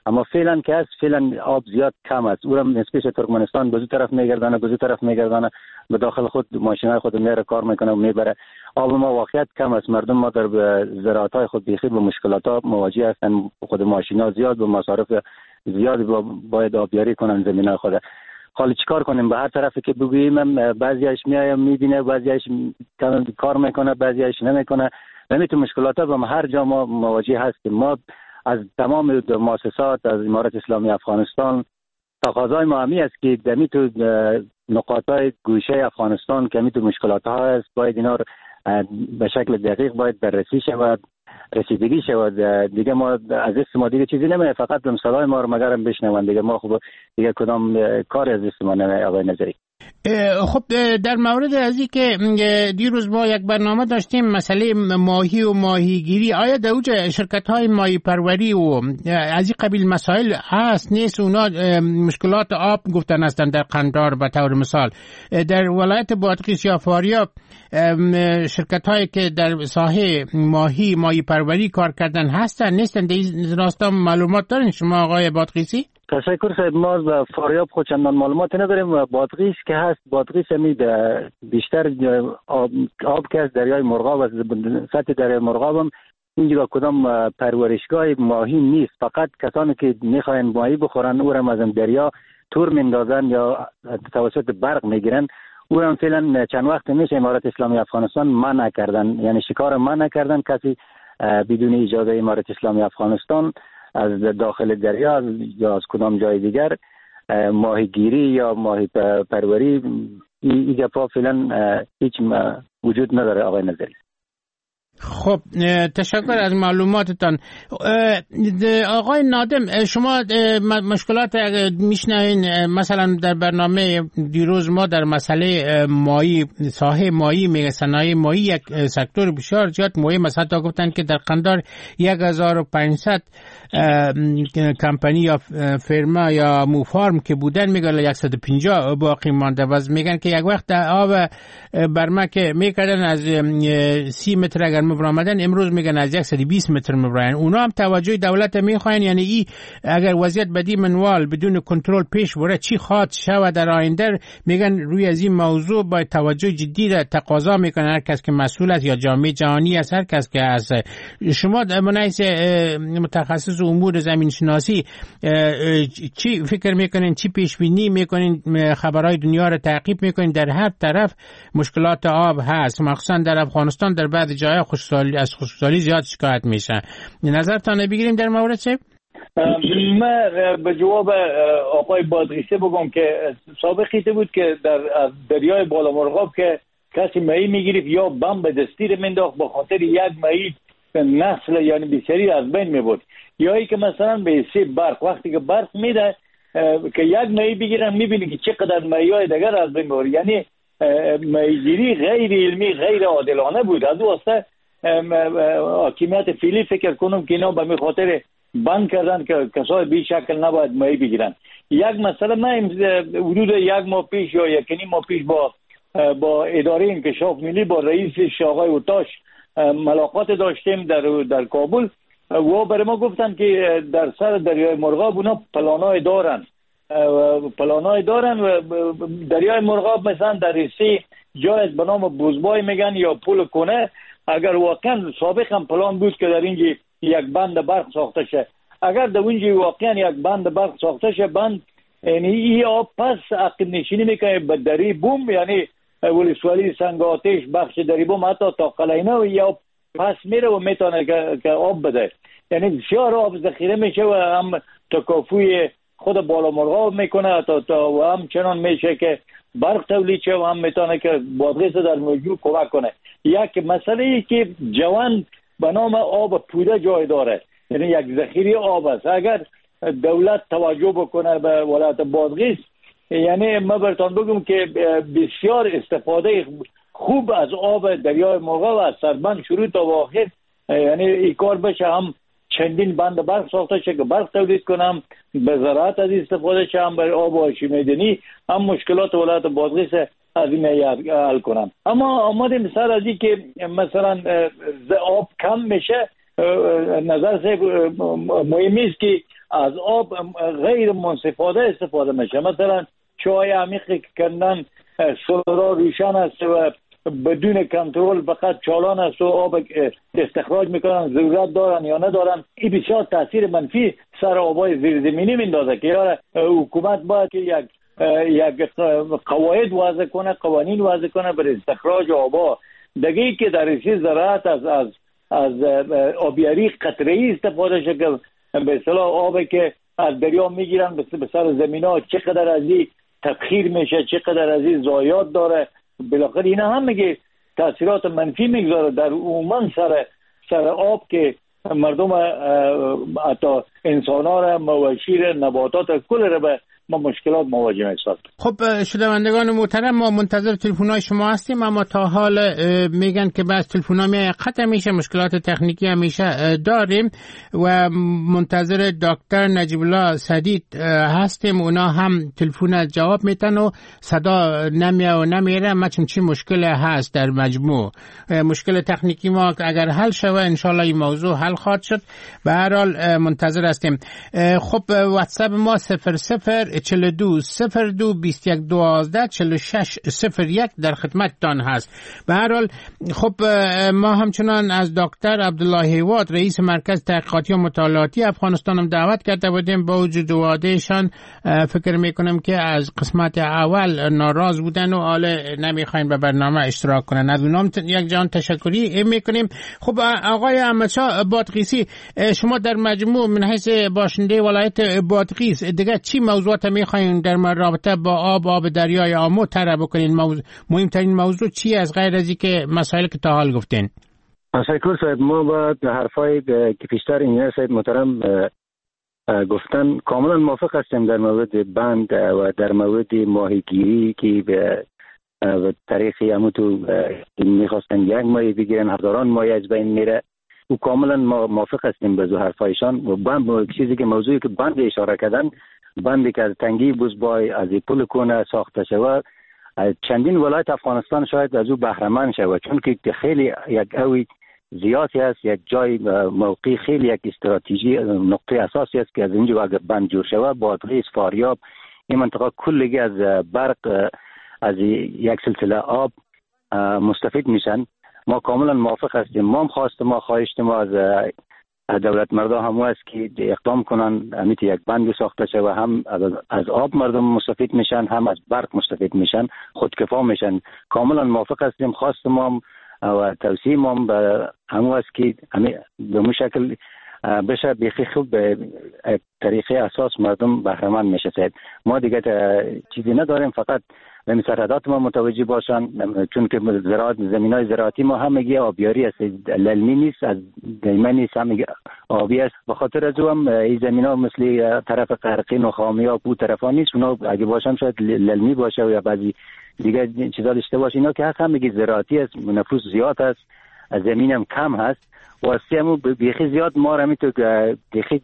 اما فعلا که است فعلا آب زیاد کم است. او هم نسبت ترکمنستان به دو طرف میگردانه به داخل خود ماشینای خود میاره کار میکنه و میبره. آب ما واقعیت کم است. مردم ما در زراعت‌های خود بیخی به مشکلات مواجه هستند. خود ماشینا زیاد به مصارف زیاد باید آبیاری کنن زمینای خود. حالا چیکار کنیم؟ به هر طرفی که بگوییم بعضیش میایم میبینه، بعضیش کار میکنه، بعضیش نمیکنه. نمیتونه مشکلات به هر جا ما مواجه هستیم. ما از تمام مؤسسات، از امارت اسلامی افغانستان تقاضای ما همی است که دمی تو نقاطهای گوشه افغانستان که می تو مشکلات ها است باید اینا به شکل دقیق باید بررسی شود، رسیدگی شود. دیگه ما از دست ما دیگه چیزی نمیه، فقط صدای ما رو مگرم بشنون. دیگه ما خوب دیگه کدام کاری از دست ما نمیه. آقای نظری خب در مورد از این که دیروز ما یک برنامه داشتیم مسئله ماهی و ماهیگیری، آیا در اوج شرکت‌های ماهی پروری و از این قبیل مسائل هست نیست؟ اونا مشکلات آب گفتن هستند در قندار به طور مثال. در ولایت بادغیس یا فاریاب شرکت‌هایی که در ساحه ماهی پروری کار کردن هستن نیستن؟ در این راستا معلومات دارین شما آقای بادغیسی؟ تشکر صاحب. ما به فاریاب خود چندان معلومات نداریم. بادغیس که هست، بادغیس بیشتر آب که از دریای مرغاب است. سطح دریای مرغاب هم اینجا کدام پرورشگاه ماهی نیست. فقط کسانی که میخواین ماهی بخورن او را از دریا تور میندازن یا توسط برق میگیرن. او هم فعلا چند وقت میشه امارت اسلامی افغانستان منع کردن، یعنی شکار منع کردن. کسی بدون اجازه امارت اسلامی افغانستان از داخل دریا یا از کدام جای دیگر ماهیگیری یا ماهی پروری این گپا فعلا هیچ وجود نداره آقای نظری. خب تشکر از معلوماتتان. آقای نادم، شما مشکلات میشنوین مثلا در برنامه دیروز ما در مسئله ماهی، ساحه ماهی، میگه صنایع ماهی یک سکتور بسیار زیاد مهم است. حتی گفتن که در قندار 1500 کمپانی یا فرما یا موفارم که بودن میگه 150 باقی مانده و میگن که یک وقت آب برما که میکردن از 30 متر اگر میبرامدن امروز میگن از 120 متر میبرن. اونا هم توجه دولت میخواین، یعنی ای اگر وضعیت بدی منوال بدون کنترل پیش بره چی خواهد شود در آینده؟ میگن روی از این موضوع باید توجه جدی را تقاضا میکنه هر کس که مسئول است یا جامعه جهانی است، هر کس که است. شما من از متخصص امور زمین شناسی چی فکر میکنین، چی پیش بینی میکنین، خبرهای دنیا رو تعقیب میکنین؟ در هر طرف مشکلات آب هست، مخصوصا در افغانستان در بعض جاهای از خشکسالی زیاد شکایت میشه. نظرتان بگیریم در مورد چه؟ من به جواب آقای بادغیسی بگم که سابقی بود که در دریای بالا مرغاب که کسی ماهی میگیرید یا بم به دستی رو مینداخت به خاطر یک ماهی نسل یعنی بسیاری از بین میبود، یا ای که مثلا به حساب برق وقتی که برق میده که یک ماهی بگیرن میبینی که چقدر ماهی‌های دیگر از بین میبرد. یعنی ماهیگیری غیر علمی غیر عادلانه بود. از واسه حاکمیت فعلی فکر کنم که اینا به می خاطر بند کردن که کسای بی شکل نباید ماهی بگیرن. یک مسئله من حدود یک ماه پیش یا یک نیم ماه پیش با اداره انکشاف ملی با رئیس آقای اوتاش ملاقات داشتیم در کابل و برای ما گفتن که در سر دریای مرغاب اونا پلانای دارن و دریای مرغاب مثلا در ریسی جای به نام بوزبای میگن یا پول کنه، اگر واقعا سابق هم پلان بود که در اینجا یک بند برق ساخته شه، اگر در اونجا واقعا یک بند برق ساخته شه، بند یعنی این آب پس عقب نشینی میکنه به دری بوم، یعنی ولسوالی سنگ آتش بخش دری بوم حتی تا قلینه و یا پس میره و میتونه که آب بده. یعنی بسیار آب ذخیره میشه و هم تکافوی خود بالا مرغاب میکنه تا و هم چنان میشه که برق تولید شه و هم میتونه که بادغیس در موضوع کمک کنه. یک مسئله ای که جوان به نام آب پوده جای داره، یعنی یک ذخیره آب است. اگر دولت توجه بکنه به ولایت بادغیس، یعنی من براتون بگم که بسیار استفاده خوب از آب دریای مرغاب از سربند شروع تا آخر، یعنی این کار بشه، هم چندین بند برق ساخته شه که برق تولید کنم، به زراعت از استفاده شه، هم برای آب و آشامیدنی، هم مشکلات ولایت بادغیس از این حل کنم. اما آمدیم سر از این که مثلا آب کم میشه، نظر مهمی است که از آب غیر منصفانه استفاده میشه. مثلا چای عمیق کردن سورا روشن است و بدون کنترل فقط چالان است و آب استخراج میکنن، ضرورت دارن یا ندارن. این بسیار تاثیر منفی سر آبای زیرزمینی میندازه که یاره حکومت باید که یک قواعد وضع کنه، قوانین وضع کنه برای استخراج آبا. دیگه که در رشته زراعت از آبیاری قطره‌ای استفاده شده که به اصطلاح آبی که از دریا میگیرن به سر زمینا چقدر از این تبخیر میشه، چقدر از این ضایعات داره. بالاخره اینا هم میگه تاثیرات منفی میگذاره در عموما سر آب که مردم حتی انسان‌ها را، مواشی را، نباتات کل را به ما مشکلات مواجه میشیم. خب شنوندگان محترم، ما منتظر تلفن‌های شما هستیم، اما تا حال میگن که بعض تلفن‌ها قطع میشه، مشکلات تکنیکی همیشه داریم و منتظر دکتر نجیب الله سدید هستیم. اونا هم تلفن جواب میتن و صدا نمیره. ما چی مشکل هست در مجموع. مشکل تکنیکی ما اگر حل شود انشالله این موضوع حل خواهد شد. به هر حال منتظر هستیم. خب واتساپ ما 0042 02 21 12 46 01 در خدمتتان هست. به هر حال خب ما همچنان از دکتر عبدالله هیواد رئیس مرکز تحقیقاتی و مطالعاتی افغانستان هم دعوت کرده بودیم. با وجود وعدهشان فکر میکنم که از قسمت اول ناراض بودن و حالا نمیخواین به برنامه اشتراک کنن. از اونام یک جان تشکری میکنیم. خب آقای احمدشاه بادغیسی، شما در مجموع من حیث باشنده ولایت بادغیس دیگه چی موضوعات میخواین در رابطه با آب دریای آمو طرح بکنین؟ مهمترین موضوع چی از غیر از اینکه مسائل که تا حال گفتین؟ تشکر صاحب. ما با حرفای که پیشتر انجینر صاحب محترم گفتن کاملا موافق هستیم در مورد بند و در مورد ماهیگیری که به طریق اموتو میخواستن یک ماهی بگیرن، هزاران ماهی از بین میره و کاملا موافق هستیم به حرفایشان. و بند چیزی که موضوعی که بند اشاره کردن، بندی که از تنگی بوزبای از پل کنه ساخته شود، چندین ولایت افغانستان شاید از او بهره مند شود، چون که خیلی یک اوی زیادی است، یک جای موقعی خیلی یک استراتژی نقطه اساسی است که از اینجا اگر بند جور شود بادغیس، فاریاب، این منطقه کلگی از برق از یک سلسله آب مستفید میشن. ما کاملا موافق هستیم. ما خواهشت ما از دولت مردم هم است که اقدام کنن امیت یک بند ساخته شده و هم از آب مردم مستفید میشن، هم از برق مستفید میشن، خودکفا میشن. کاملا موافق هستیم. خواست ما و توصیه ما به همو است که به مو شکل بشه بیخی خوب به طریقه اساس مردم بهره مند میشه. ما دیگه چیزی نداریم، فقط به سرحدات ما متوجه باشن، چون که زمینای زراعتی ما همگی آبیاری است، للمی نیست، از دیمه نیست، همگی آبی است. به خاطر از هم این زمینا مثل طرف قرقین و خامیاب و طرفا نیست، اونا اگه باشن شاید للمی باشه و یا بعضی دیگه چیزا داشته باشه. اینا که همگی زراعتی است، نفوس زیاد است، زمین هم کم هست و اصلا بیخی زیاد ما را میتو بیخی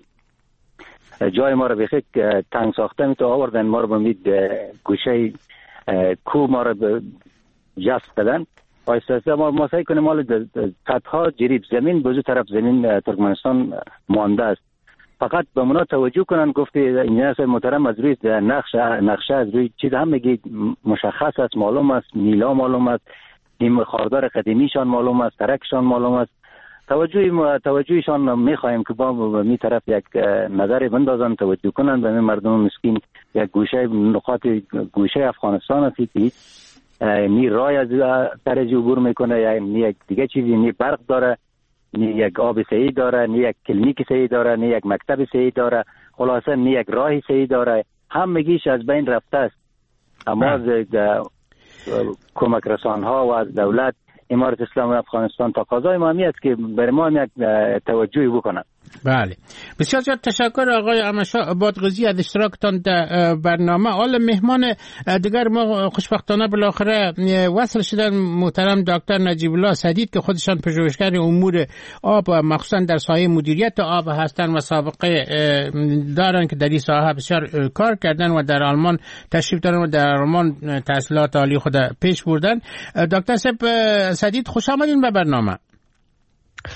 جای ما را بیخی تنگ ساخته میتو آوردن، ما را بمید گوشه کو ما را جست دادن. آیسته ما سعی کنیم مال قطعا جریب زمین بزرگ طرف زمین ترکمنستان مانده است. فقط به منا توجه کنن. گفته انجینر صاحب محترم از روی نقشه از روی چیز هم میگید مشخص است، معلوم است، میلا معلوم است، این خاردار قدیمیشان معلوم است، ترکشان معلوم است. توجهشان میخوایم که با می طرف یک نظر بندازن، توجه کنن به مردم مسکین. یک گوشه نقاط گوشه افغانستان است که نی رای از درجه عبور میکنه، یا نی یک دیگه چیزی، نی برق داره، نی یک آب صحیح داره، نی یک کلینیک صحیح داره، نی یک مکتب صحیح داره، خلاصه نی یک راه صحیح داره. همگیش از بین رفته است. اما از کمک رسانها و از دولت امارت اسلامی افغانستان تقاضای ما است که برای ما یک توجهی بکنند. بله، بسیار زیاد تشکر آقای احمدشاه بادغیسی از اشتراکتان در برنامه. حالا مهمان دیگر ما خوشبختانه بالاخره وصل شدن، محترم دکتر نجیب الله سدید که خودشان پژوهشگر امور آب و مخصوصا در سایه مدیریت آب هستند و سابقه دارن که در این ساحه بسیار کار کردن و در آلمان تشریف دارن و در آلمان تحصیلات عالی خود پیش بردن. دکتر سدید خوش آمدین به برنامه.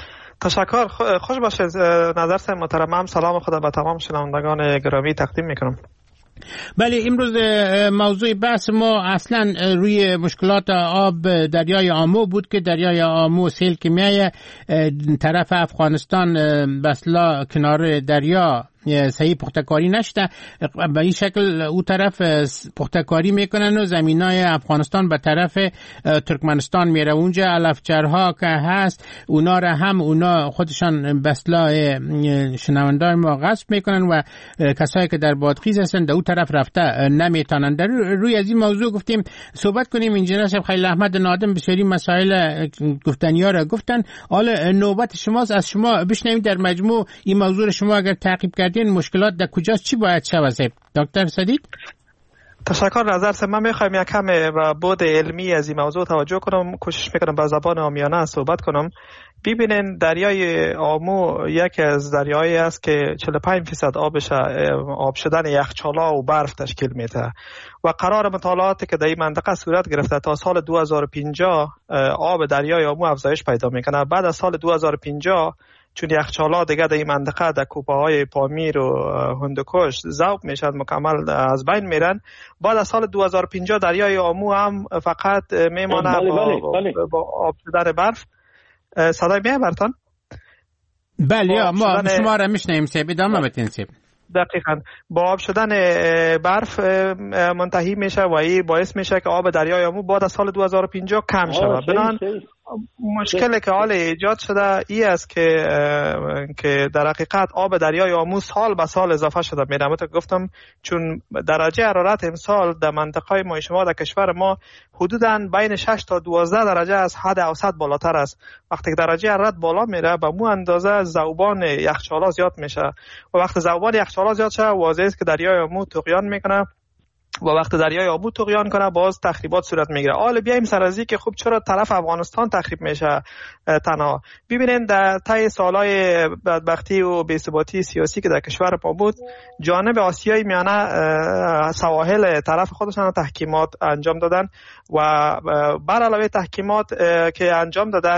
تشکر. خوش باشید. نظر سه محترم، سلام خدا به تمام شنوندگان گرامی تقدیم میکنم. بله، امروز موضوع بحث ما اصلا روی مشکلات آب دریای آمو بود که دریای آمو سیل که میایه طرف افغانستان بسلا کنار دریا صحیح پختکاری نشده، به این شکل او طرف پختکاری میکنن و زمینای افغانستان به طرف ترکمنستان میره. اونجا علفچرها که هست اونا را هم اونا خودشان بسلا شنوندان ما غصب میکنن و کسایی که در بادغیس هستن در او طرف رفته نمیتونن. در روی از این موضوع گفتیم صحبت کنیم. انجینر صاحب خلیل احمد نادم بسیاری مسائل گفتنی‌ها را گفتن. حالا نوبت شماست، از شما بشنویم در مجموع این موضوع شما اگر تعقیب این مشکلات در کجاست، چی باید شود؟ دکتر سدید. تشکر. نظر من میخوایم یک کم و بود علمی از این موضوع توجه کنم، کوشش میکنم با زبان عامیانه صحبت کنم. ببینین دریای آمو یکی از دریایی است که 45% آبش آب شدن یخچال‌ها و برف تشکیل میده و قرار مطالعاتی که در این منطقه صورت گرفته تا سال 2050 آب دریای آمو افزایش پیدا میکنه. بعد از سال 2050 چون یخچال‌ها دیگه در این منطقه در کوپه‌های پامیر و هندوکش ذوب میشن، مکمل از بین میرن. بعد از سال 2050 دریای آمو هم فقط میمانه با آب شدن برف. صدای میاد براتون؟ بله، ما شما را میشنیم. سیب ادامه بدین. سیب دقیقاً با آب شدن برف منتهی میشه و این باعث میشه که آب دریای آمو بعد از سال 2050 کم شود. بنابراین مشکلی که حال ایجاد شده ای است که در حقیقت آب دریای آمو سال به سال اضافه شده میره. من گفتم چون درجه حرارت امسال در منطقه ما شما در کشور ما حدوداً بین 6 تا 12 درجه از حد اوسط بالاتر است. وقتی که درجه حرارت بالا میره به مو اندازه ذوبان یخچال‌ها زیاد میشه و وقتی ذوبان یخچال‌ها زیاد شه واضح است که دریای آمو طغیان میکنه و وقت دریای آمو طغیان کنه باز تخریبات صورت میگیره. حالا بیایم سر از این که خب چرا طرف افغانستان تخریب میشه تنها. ببینید در طی سالهای بدبختی و بی‌ثباتی سیاسی که در کشور ما بود، جانب آسیای میانه سواحل طرف خودشان تحکیمات انجام دادن و بر علاوه تحکیمات که انجام دادن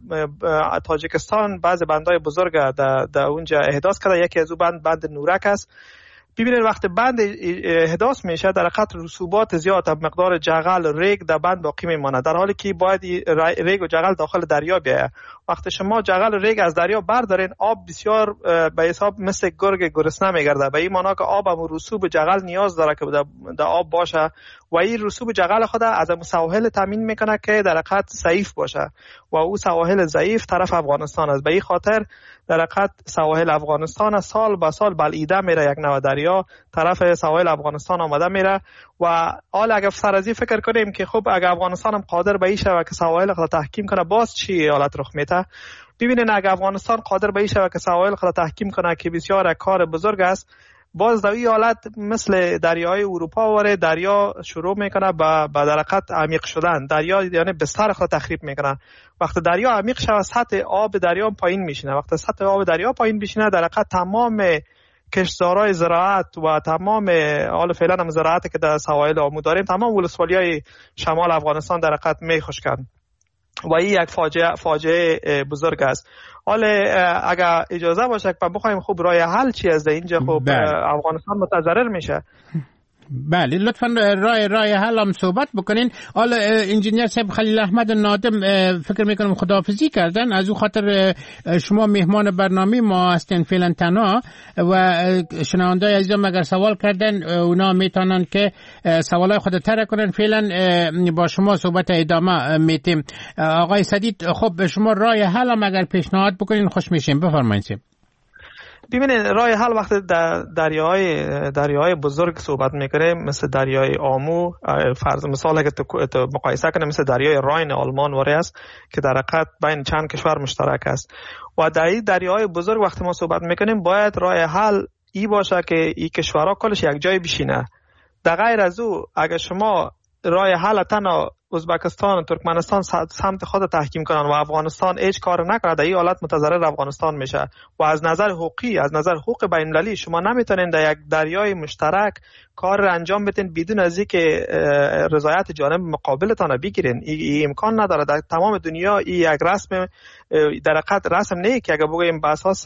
تاجیکستان بعضی بندهای بزرگ در اونجا احداث کرده. یکی از اون بند نورک است. ببینید وقتی بند احداث میشه در حقیقت رسوبات زیاد، مقدار جغل ریگ در بند باقی میمانه، در حالی که باید ریگ و جغل داخل دریا بیاید. وقتی شما جغل ریگ از دریا بردارین آب بسیار به حساب مثل گرگ گرسنه میگرده. به این معنی که آب هم رسوب جغل نیاز داره که در آب باشه و این رسوب جغل خود از سواحل تامین میکنه که در حقیقت ضعیف باشه و او سواحل ضعیف طرف افغانستان است. به این خاطر در حقیقت سواحل افغانستان سال به سال بلعیده میره، یک نوع دریا طرف سواحل افغانستان آمده میره و حالا اگه فرضی فکر کنیم که خب اگه افغانستان هم قادر به این شود که سواحل خود تحکیم کنه باز چی حالت رخ میده؟ ببینید اگه افغانستان قادر به این شود که سواحل خود تحکیم کنه که بسیار کار بزرگ است، باز در این حالت مثل دریای اروپا واره دریا شروع میکنه به در حقیقت عمیق شدن. دریا یعنی بستر خود تخریب میکنه. وقتی دریا عمیق شود سطح آب دریا پایین میشینه. وقتی سطح آب دریا پایین بشینه در حقیقت تمام کشتزارای زراعت و تمام حال فعلا هم زراعتی که در سواحل آمو داریم تمام ولسوالیای شمال افغانستان در حقیقت میخشکن و این یک فاجعه بزرگ است. حالا اگر اجازه باشه که بخوایم خب راه حل چی از اینجا خب افغانستان متضرر میشه. بله لطفاً راه حل هم صحبت بکنین. حالا انجینیر صاحب خلیل احمد نادم فکر میکنم خداحافظی کردن، از او خاطر شما مهمان برنامه ما هستین فعلا تنها و شنوندای عزیزم اگر سوال کردن اونا میتونن که سوالای خود طرح کنن. فعلا با شما صحبت ادامه میتیم. آقای سدید خب شما راه حل هم اگر پیشنهاد بکنین خوش میشیم. بفرمایید. ببینید راه حل وقتی در دریاهای بزرگ صحبت میکنه مثل دریای آمو، فرض مثال اگه تو مقایسه کنه مثل دریای راین آلمان واره است که در حقیقت بین چند کشور مشترک است و در این دریاهای بزرگ وقتی ما صحبت میکنیم باید راه حل ای باشه که این کشورها کلش یک جای بشینه. در غیر از او اگه شما راه حل تنها ازبکستان و ترکمنستان سمت خود تحکیم کنن و افغانستان هیچ کار نکنه در این حالت متضرر افغانستان میشه و از نظر حقوقی از نظر حقوق بین المللی شما نمیتونین در یک دریای مشترک کار را انجام بدین بدون از اینکه رضایت جانب مقابلتان بگیرین. این امکان نداره. در تمام دنیا این یک رسم در حقیقت رسم نه که اگر بگوییم به اساس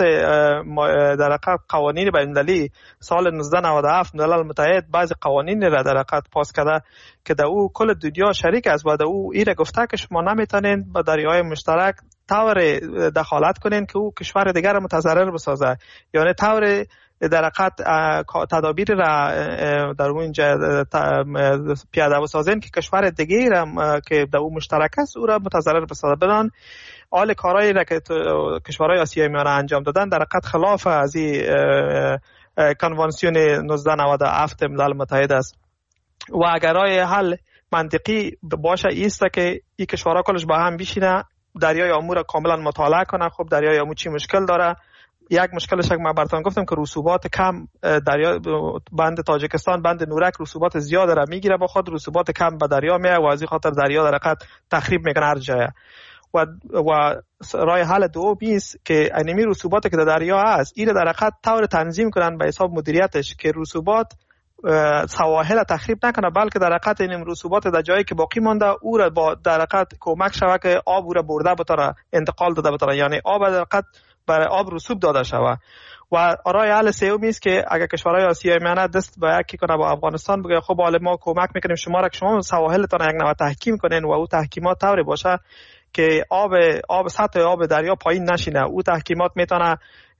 در حقیقت قوانین بین‌المللی سال 1997 ملل متحد بعضی قوانین را در حقیقت پاس کرده که در او کل دنیا شریک است و در او ایره گفته که شما نمیتونین با دریای مشترک طور دخالت کنین که او کشور دیگر را متضرر بسازه، یعنی طور در حقیقت تدابیر را در اونجا پیاده بسازین که کشور دیگه را که در او مشترک است او را متضرر بسازه. بدان حال کارهایی را که کشورهای آسیای میانه انجام دادن در حقیقت خلاف از این کنوانسیون 1997 ملل متحد است و اگر راه حل منطقی باشه ایست که این کشورها کلش با هم بشینه دریای آمو را کاملا مطالعه کنه. خب دریای آمو چی مشکل داره؟ یک مشکلش که من براتون گفتم که رسوبات کم دریا بند تاجیکستان بند نورک رسوبات زیاد را میگیره، با خود رسوبات کم به دریا میاد و از این خاطر دریا در حقیقت تخریب میکنه هر جای. و راه حل دوم است که انمی رسوبات که در دریا هست این در حقیقت طور تنظیم کنن به حساب مدیریتش که رسوبات سواحل تخریب نکنه، بلکه در حقیقت این رسوبات در جایی که باقی مانده او را با در حقیقت کمک شود که آب او را برده بتاره انتقال داده بتاره، یعنی آب در حقیقت برای آب رسوب داده شود. و راه حل سومی است که اگر کشورهای آسیای میانه دست به یکی کنه با افغانستان بگه خب حالا ما کمک میکنیم شما را که شما سواحلتان یک نوع تحکیم کنین و او تحکیمات طوری باشه که سطح آب دریا پایین نشینه. او تحکیمات میتونه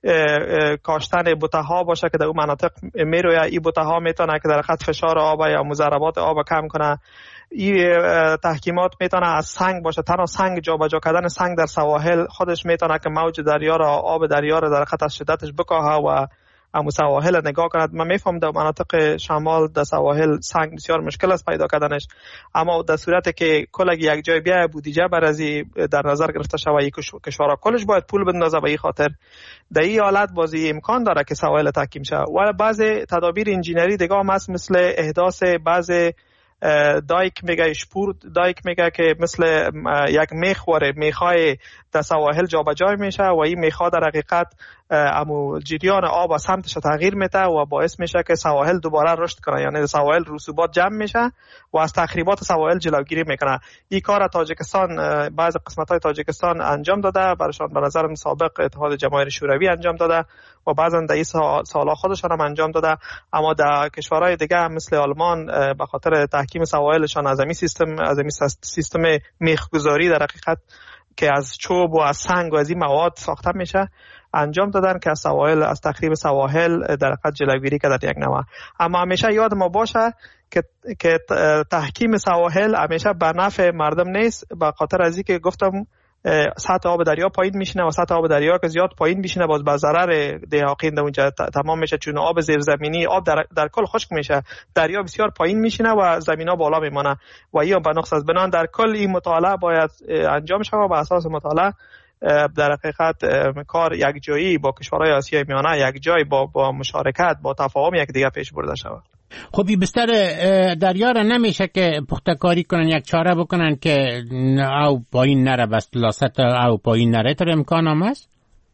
کاشتن بوته‌ها باشه که در اون مناطق میرویه. این بوته‌ها میتونه که در خط فشار آب یا مضربات آب کم کنه. این تحکیمات میتونه از سنگ باشه، تنها سنگ جابجا کردن سنگ در سواحل خودش میتونه که موج دریا را آب دریا را در خط از شدتش بکاهه و اما سواحل نگاه کند. من میفهم در مناطق شمال در سواحل سنگ بسیار مشکل است پیدا کردنش، اما در صورتی که کل یک جای بیای بودجه برازی در نظر گرفته شود کشورها کلش باید پول بندازه، به این خاطر در این حالت بازی امکان داره که سواحل تحکیم شود. و بعضی تدابیر انجینری دیگه هم هست، مثل احداث بعضی دایک میگه شپور دایک میگه که مثل یک میخواره میخای در سواحل جابجا میشه و این میخا در حقیقت امو جریان آب و سمتش تغییر میده و باعث میشه که سواحل دوباره رشد کنه، یعنی سواحل رسوبات جمع میشه و از تخریبات سواحل جلوگیری میکنه. این کار تاجیکستان بعضی قسمت‌های تاجیکستان انجام داده، برشان به نظر سابق اتحاد جماهیر شوروی انجام داده و بعضا در این سال‌ها خودشان هم انجام داده. اما در کشورهای دیگه مثل آلمان به خاطر تحکیم سواحلشان از این سیستم میخگذاری در حقیقت که از چوب و از سنگ و از این مواد ساخته میشه انجام دادن که از سواحل از تخریب سواحل در حقیقت جلوگیری کرده یک نوع. اما همیشه یاد ما باشه که تحکیم سواحل همیشه به نفع مردم نیست، به خاطر از اینکه گفتم سطح آب دریا پایین میشینه و سطح آب دریا که زیاد پایین میشینه باز به ضرر دهاقین اونجا تمام میشه، چون آب زیرزمینی آب در کل خشک میشه، دریا بسیار پایین میشینه و زمینا بالا میمونه و این به نقص از بنان در کل این مطالعه باید انجام شود. به اساس مطالعه در حقیقت کار یک جایی با کشورهای آسیای میانه یک جای با مشارکت با تفاهم یک دیگه پیش برده شود. خب این بستر دریا را نمیشه که پخته کاری کنن، یک چاره بکنن که او پایین نره، بس لاست او پایین نره، تر امکان هم هست؟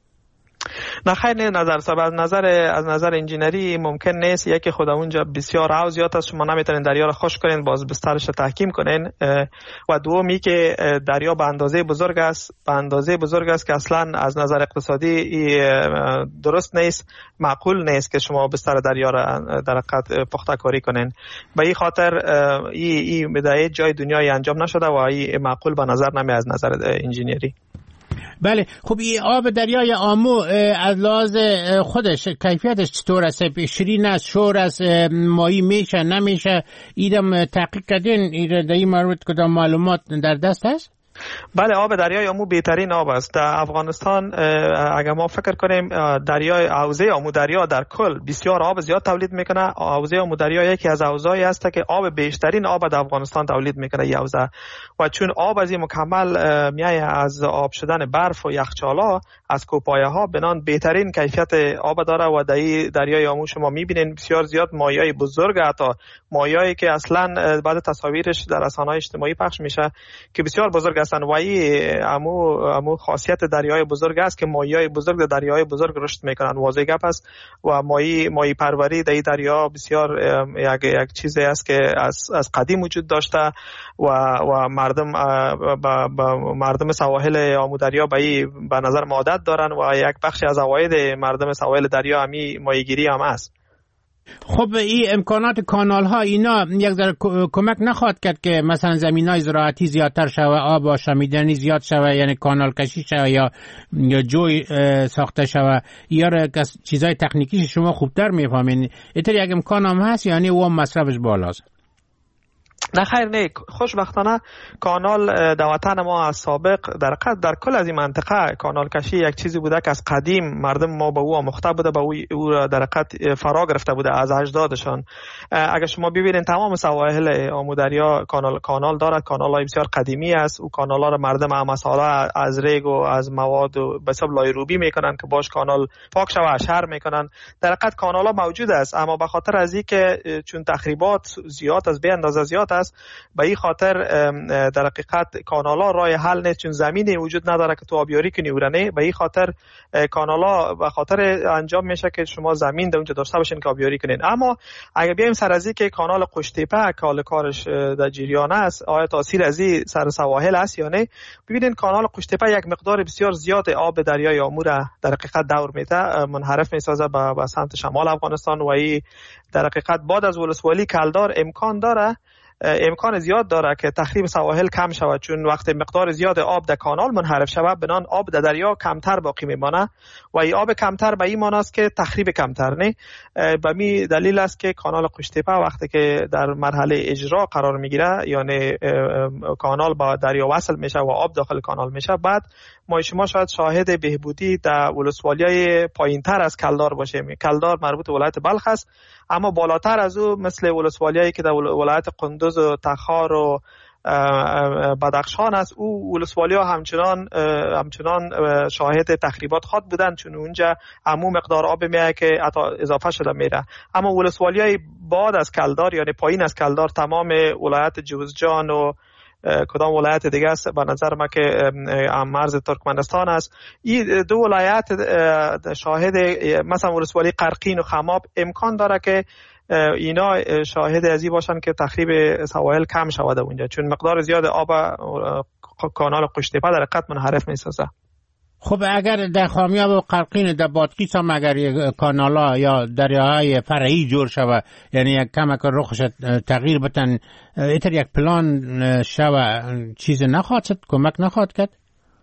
نه خیر، نه از نظر انجینری ممکن نیست. یکی خود اونجا بسیار او زیاد است، شما نمیتونین دریا را خشک کنین باز بسترش تحکیم کنین. و دومی که دریا به اندازه بزرگ است که اصلا از نظر اقتصادی درست نیست، معقول نیست که شما بستر دریا را در حقیقت پخته کاری کنین. به این خاطر این بدایه جای دنیای انجام نشده و این معقول به نظر نمی از نظر انجینری. بله. خب این آب دریای آمو از لحاظ خودش کیفیتش چطور است؟ شیرین است، شور است، مایی میشه نمیشه؟ ایدم تحقیق کردین؟ در این مورد کدام معلومات در دست هست؟ بله، آب دریای آمو بهترین آب است. در افغانستان اگر ما فکر کنیم دریای حوزه آمو دریا در کل بسیار آب زیاد تولید میکنه. حوزه آمو دریا یکی از حوزه‌ای است که آب بیشترین آب در افغانستان تولید میکنه این حوزه. و چون آب از این مکمل میایه از آب شدن برف و یخچالا، از کوپایه ها بنان بهترین کیفیت آب داره و دریای آمو شما میبینین بسیار زیاد مایای بزرگ، حتی مایایی که اصلا بعد تصاویرش در رسانه‌های اجتماعی پخش میشه که بسیار بزرگ هستن و این امو خاصیت دریای بزرگ است که مایای بزرگ در دریای بزرگ رشد میکنن. واضح گپ است و ماهی پروری در دریا بسیار یک چیزی است که از قدیم وجود داشته و مردم سواحل آمو دریا به نظر عادت دارن و یک بخشی از عواید مردم سواحل دریا همی ماهیگیری هم است. خب این امکانات کانال ها اینا یک ذره کمک نخواهد کرد که مثلا زمینای زراعتی زیادتر شوه، آب آشامیدنی زیاد شوه، یعنی کانال کشی شوه یا جوی ساخته شوه، یا چیزای تکنیکی شما خوبتر میفهمین اینطور یک امکان هم هست یعنی او مصرفش بالاست؟ نه خیر، نه. خوشبختانه کانال در وطن ما از سابق در کل از این منطقه کانال کشی یک چیزی بوده که از قدیم مردم ما به او آموخته بوده، به او در حقیقت فرا گرفته بوده از اجدادشان. اگر شما ببینید تمام سواحل آمو دریا کانال دارد، کانال‌های بسیار قدیمی است. او کانال‌ها را مردم هم سالا از ریگ و از مواد و به حساب لایروبی میکنن که باش کانال پاک شوه شهر میکنن. در حقیقت کانال‌ها موجود است، اما به خاطر از اینکه چون تخریبات زیاد از به اندازه زیاد است، به این خاطر در حقیقت کانالا راه حل نیست، چون زمینی وجود نداره که تو آبیاری کنی ورنه. به این خاطر کانالا به خاطر انجام میشه که شما زمین در اونجا داشته باشین که آبیاری کنین. اما اگر بیایم سر از این که کانال قشتیپه کارش در جریان است، آیا تاثیر از این سر سواحل است یا نه؟ ببینید کانال قشتیپه یک مقدار بسیار زیاد آب دریای آمو را در حقیقت دور میده، منحرف میسازه به سمت شمال افغانستان و این در حقیقت بعد از ولسوالی کلدار امکان زیاد داره که تخریب سواحل کم شود، چون وقتی مقدار زیاد آب در کانال منحرف شود بنان آب در دریا کمتر باقی میمانه و این آب کمتر به این معنی است که تخریب کمتر نه. به می دلیل است که کانال قشتیپه وقتی که در مرحله اجرا قرار میگیره، یعنی کانال با دریا وصل میشه و آب داخل کانال میشه، بعد ما شما شاید شاهد بهبودی در ولسوالی‌های پایین‌تر از کلدار باشیم. کلدار مربوط به ولایت بلخ است، اما بالاتر از او مثل ولسوالی‌هایی که در ولایت قندوز و تخار و بدخشان است، او ولسوالی‌ها همچنان شاهد تخریبات خود بودند، چون اونجا عموم مقدار آب میاد که اضافه شده میره. اما ولسوالی‌های بعد از کلدار یعنی پایین از کلدار تمام ولایت جوزجان و کدام ولایت دیگه است به نظر ما که مرز ترکمنستان است، این دو ولایت شاهد مثلا ولسوالی قرقین و خماب امکان داره که اینا شاهد ازی باشن که تخریب سواحل کم شود اونجا، چون مقدار زیاد آب کانال قشتیپه در حقیقت منحرف میسازه. خب اگر در خامیاب و قرقین در بادغیس هم اگر کانالا یا دریاهای فرعی جور شود، یعنی یک کمک رخش تغییر بتن، ایتر یک پلان شود، چیز نخواهد شد، کمک نخواهد کرد؟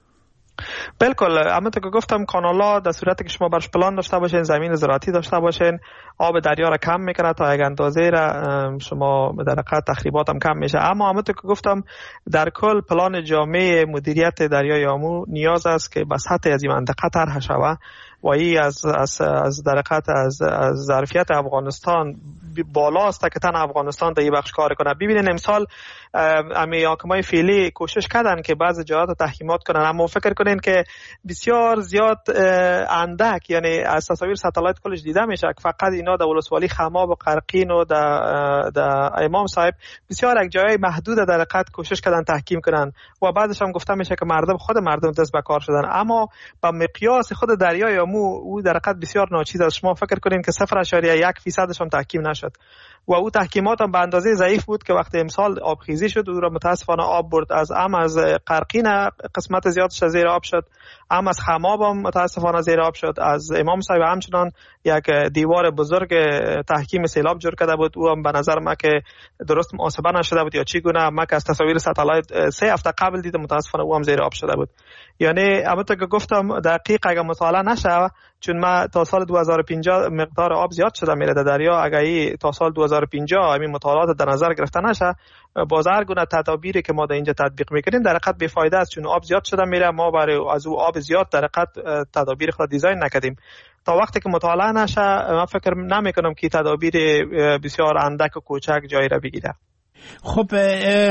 بالکل. اما که گفتم کانالا در صورتی که شما برش پلان داشته باشین، زمین زراعتی داشته باشین، آب دریا را کم میکنه تا یک اندازه را شما در حقیقت تخریبات هم کم میشه. اما که گفتم در کل پلان جامع مدیریت دریای آمو نیاز است که به سطح از این منطقه طرح شود و این از در حقیقت از ظرفیت افغانستان بالاست که تن افغانستان در این بخش کار کنه. ببینید امسال امی حاکمای فعلی کوشش کردن که بعضی جهات تحکیمات کنن، اما فکر کنین که بسیار زیاد اندک، یعنی از تصاویر ستالایت کلش دیده میشه که فقط اینا در ولسوالی خماب و قرقین و در امام صاحب بسیار یک جای محدود در حقیقت کوشش کردن تحکیم کنن و بعدش هم گفته میشه که مردم دست به کار شدن، اما با مقیاس خود دریای آمو او در حقیقت بسیار ناچیز است. شما فکر کنین که 0.1% تحکیم نشد و او تحکیمات هم به اندازه ضعیف بود که وقتی امسال آبخیزی شد او را متاسفانه آب برد. از قرقین قسمت زیادش زیر آب شد، از خماب هم متاسفانه زیر آب شد، از امام صاحب همچنان یک دیوار بزرگ تحکیم سیلاب جور کرده بود، او هم به نظر ما که درست محاسبه نشده بود یا چی گونه. ما که از تصاویر ستالایت 3 هفته قبل دیدم متاسفانه او هم زیر آب شده بود. یعنی البته که گفتم دقیق اگه مطالعه نشه، چون ما تا سال 2050 مقدار آب زیاد شده میره در دریا، اگه تا سال 2050 همین مطالعات در نظر گرفته نشه، باز هر گونه تدابیری که ما در اینجا تطبیق میکنیم در حقیقت بی‌فایده است، چون آب زیاد شده میره. ما برای از او آب زیاد در حقیقت تدابیر خود دیزاین نکردیم. تا وقتی که مطالعه نشه من فکر نمیکنم که تدابیر بسیار اندک و کوچک جایی را بگیره. خب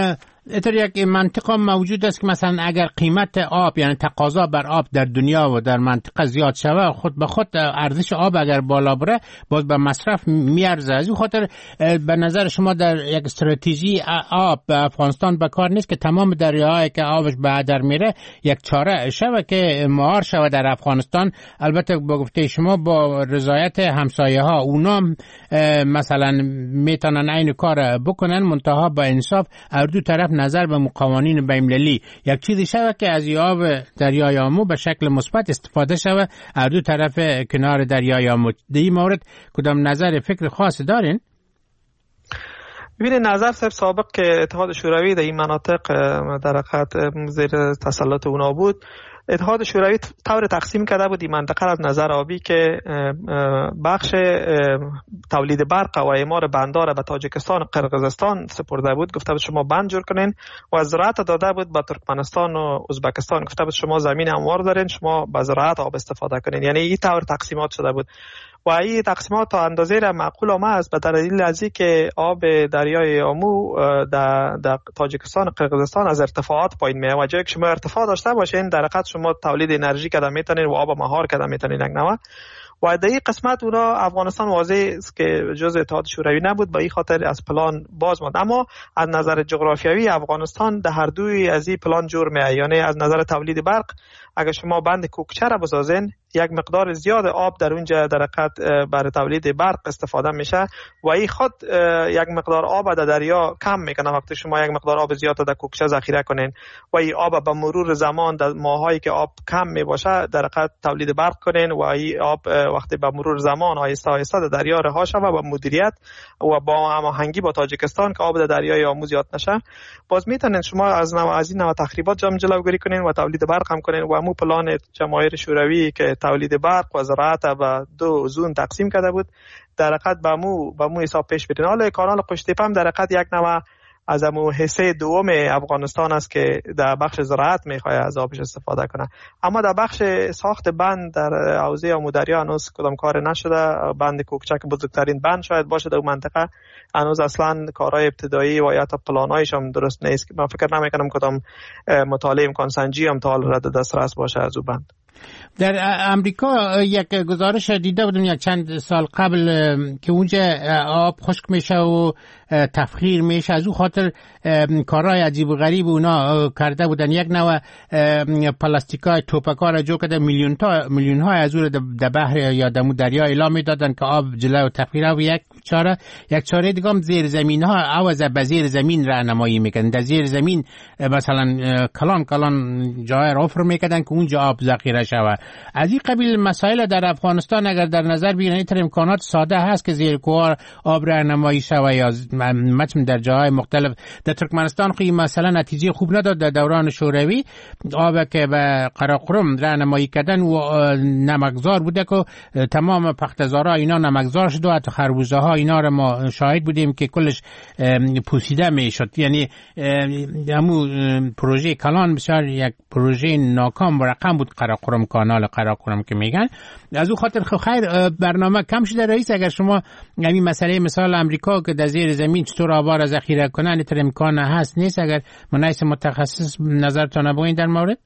اینطور یک منطقه موجود است که مثلا اگر قیمت آب یعنی تقاضا بر آب در دنیا و در منطقه زیاد شود خود به خود ارزش آب اگر بالا بره باز به مصرف میارزه. از این خاطر به نظر شما در یک استراتژی آب به افغانستان به کار نیست که تمام دریاهایی که آبش به هدر میره یک چاره شوه که مهار شوه در افغانستان؟ البته با گفته شما با رضایت همسایه ها اونا مثلا میتونن این کار بکنن، منتها با انصاف از دو طرف نظر به قوانین بین‌المللی یک چیزی شوه که از آب دریای آمو به شکل مثبت استفاده شوه از دو طرف کنار دریای آمو. در این مورد کدام نظر فکر خاص دارین؟ ببینید نظر سابق که اتحاد شوروی در این مناطق در حقیقت زیر تسلط اونا بود، اتحاد شوروی طور تقسیم کرده بود این منطقه از نظر آبی که بخش تولید برق و اعمار بندار به تاجیکستان و قرقیزستان سپرده بود، گفته بود شما بند جور کنین، و زراعت داده بود به ترکمنستان و ازبکستان، گفته بود شما زمین هموار دارین، شما به زراعت آب استفاده کنین. یعنی این طور تقسیمات شده بود و این تقسیمات تا اندازه را معقول آمده است به دلیل از اینکه آب دریای آمو در تاجیکستان و قرقیزستان از ارتفاعات پایین میاد و جایی که شما ارتفاع داشته باشین در حقیقت شما تولید انرژی کردن میتونین و آب مهار کردن میتونین یک نوع. و در این قسمت اونا افغانستان واضح است که جزء اتحاد شوروی نبود، به این خاطر از پلان باز ماند. اما از نظر جغرافیایی افغانستان در هر دوی از این پلان جور میاد. یعنی از نظر تولید برق اگر شما بند کوکچه را بسازین یک مقدار زیاد آب در اونجا در حقیقت برای تولید برق استفاده میشه و این خود یک مقدار آب در دریا کم میکنه وقتی شما یک مقدار آب زیاد در کوکچه ذخیره کنین و این آب به مرور زمان در ماهایی که آب کم میباشه در حقیقت تولید برق کنین و این آب وقتی به مرور زمان آهسته آهسته در دریا رها شود و با مدیریت و با هماهنگی با تاجیکستان که آب در دریای آمو زیاد نشه باز میتونین شما از این نوع تخریبات جلوگیری کنین و تولید برق هم کنین. و همون پلان جماهیر شوروی که تولید برق و زراعت به دو زون تقسیم کرده بود در حقیقت به مو حساب پیش برین. حالا کانال قشتیپ هم در حقیقت یک نوع از امو حصه دوم افغانستان است که در بخش زراعت میخواد از آبش استفاده کنه. اما در بخش ساخت بند در حوزه آمو دریا هنوز کدام کار نشده. بند کوکچه که بزرگترین بند شاید باشه در منطقه هنوز اصلا کارهای ابتدایی و یا تا پلانایش هم درست نیست. من فکر نمیکنم کدام مطالعه امکان سنجی هم تا حال رد دسترس باشه از او بند. در امریکا یک گزارش دیده بودم یک چند سال قبل که اونجا آب خشک میشه و تفخیر میشه، از اون خاطر کارهای عجیب و غریب اونا کرده بودن. یک نوع پلاستیکای توپکا را جو کرده میلیون های از اون در بحر یا در دریا اعلام میدادن که آب جلو تفخیر. و یک چاره دیگه هم زیر زمین ها عوض به زیر زمین راهنمایی میکردن. در زیر زمین مثلا کلان جای را حفر میکردن که اونجا آب ذخیره شود. از این قبیل مسائل در افغانستان اگر در نظر بگیرن این امکانات ساده هست که زیر کوار آب راهنمایی شود یا مثلا در جاهای مختلف. در ترکمنستان خیلی مثلا نتیجه خوب نداد در دوران شوروی، آب که به قراقرم راهنمایی کردن و نمکزار بوده که تمام پختزارها اینا نمکزار شد و حتی خربوزه ها اینا رو ما شاهد بودیم که کلش پوسیده میشد. یعنی همون پروژه کلان بسیار یک پروژه ناکام و رقم بود، قراقرم کانال قراقرم که میگن. از اون خاطر خیر برنامه کم شده رئیس. اگر شما همین مسئله مثال امریکا که در زیر زمین چطور آب را ذخیره کنن این امکان هست نیست، اگر منایس متخصص نظرتون بگوین در مورد؟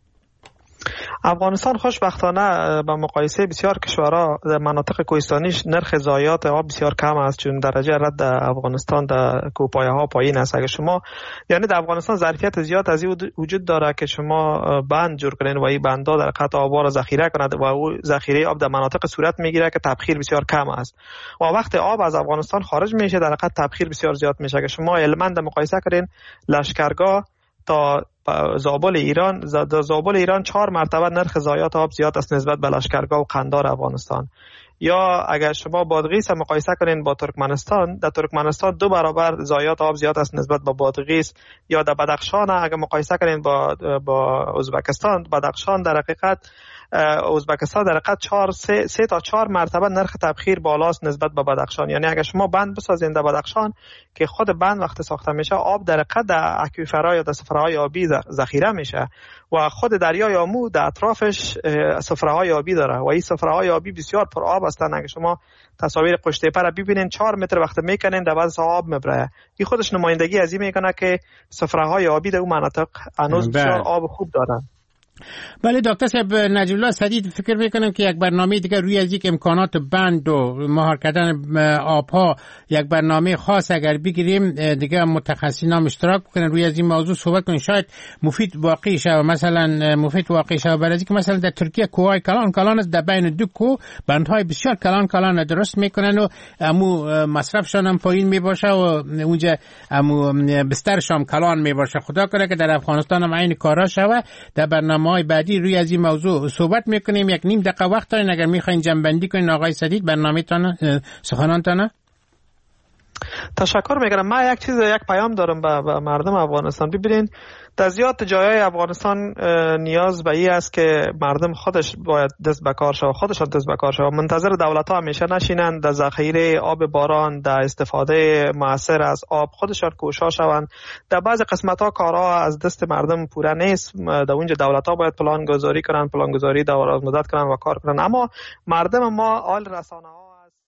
افغانستان خوشبختانه به مقایسه بسیار کشورها در مناطق کوهستانیش نرخ ضایعات آب بسیار کم است، چون درجه رد افغانستان در کوهپایه ها پایین است. اگر شما یعنی در افغانستان ظرفیت زیاد از این وجود داره که شما بند جور کنین و این بندها در قطع آب را ذخیره کند و او ذخیره آب در مناطق صورت میگیره که تبخیر بسیار کم است. و وقتی آب از افغانستان خارج میشه در قطع تبخیر بسیار زیاد میشه. که شما علماً مقایسه کنین لشکرگاه تا زابل ایران 4 مرتبه نرخ ضایعات آب زیاد است نسبت به لشکرگاه و قندار افغانستان. یا اگر شما بادغیس مقایسه کنین با ترکمنستان، در ترکمنستان 2 برابر ضایعات آب زیاد است نسبت به بادغیس. یا در بدخشان اگر مقایسه کنین با ازبکستان، بدخشان در حقیقت ازبکستان در حقیقت 3 تا 4 مرتبه نرخ تبخیر بالاست نسبت به بدخشان. یعنی اگر شما بند بسازین در بدخشان که خود بند وقت ساخته میشه آب در حقیقت در اکویفرها یا در سفره‌های آبی ذخیره میشه و خود دریای آمو در اطرافش سفره‌های آبی داره و این سفره‌های آبی بسیار پر آب هستند. اگر شما تصاویر پشت تپه را ببینین 4 متر وقت میکنین در بعض آب میبره. این خودش نمایندگی از این میکنه که سفره‌های آبی در اون مناطق هنوز بسیار آب خوب دارن. بله دکتر صاحب نجیب الله سدید، فکر میکنم که یک برنامه دیگه روی از یک امکانات بند و مهار کردن آبها یک برنامه خاص اگر بگیریم دیگه متخصصین هم اشتراک کنن روی از این موضوع صحبت کنیم، شاید مفید واقعی شه. مثلا مفید واقعی شه برای اینکه مثلا در ترکیه کوههای کلان است، در بین دو کوه بندهای بسیار کلان درست میکنن و امو مصرفشان هم پایین میباشه و اونجا امو بسترشان کلان میباشه. خدا کنه که در افغانستان هم عین کارا شوه. در برنامه‌های بعدی روی از این موضوع صحبت میکنیم. یک نیم دقیقه وقت دارین اگر میخواین جنبندی کنین آقای سدید برنامه‌تان سخنانتان. تشکر میکنم. من یک پیام دارم به مردم افغانستان. ببینین در زیاد جایهای افغانستان نیاز به این است که مردم خودش باید دست به کار شود، خودشان دست به کار شود، منتظر دولت ها همیشه نشینند در ذخیره آب باران، در استفاده مؤثر از آب خودشان کوشش شوند. در بعض قسمت ها کارها از دست مردم پوره نیست، در اونجا دولت ها باید پلان گذاری کنند، پلان گذاری دراز مدت کنند و کار کنند. اما مردم ما آل رسانه ها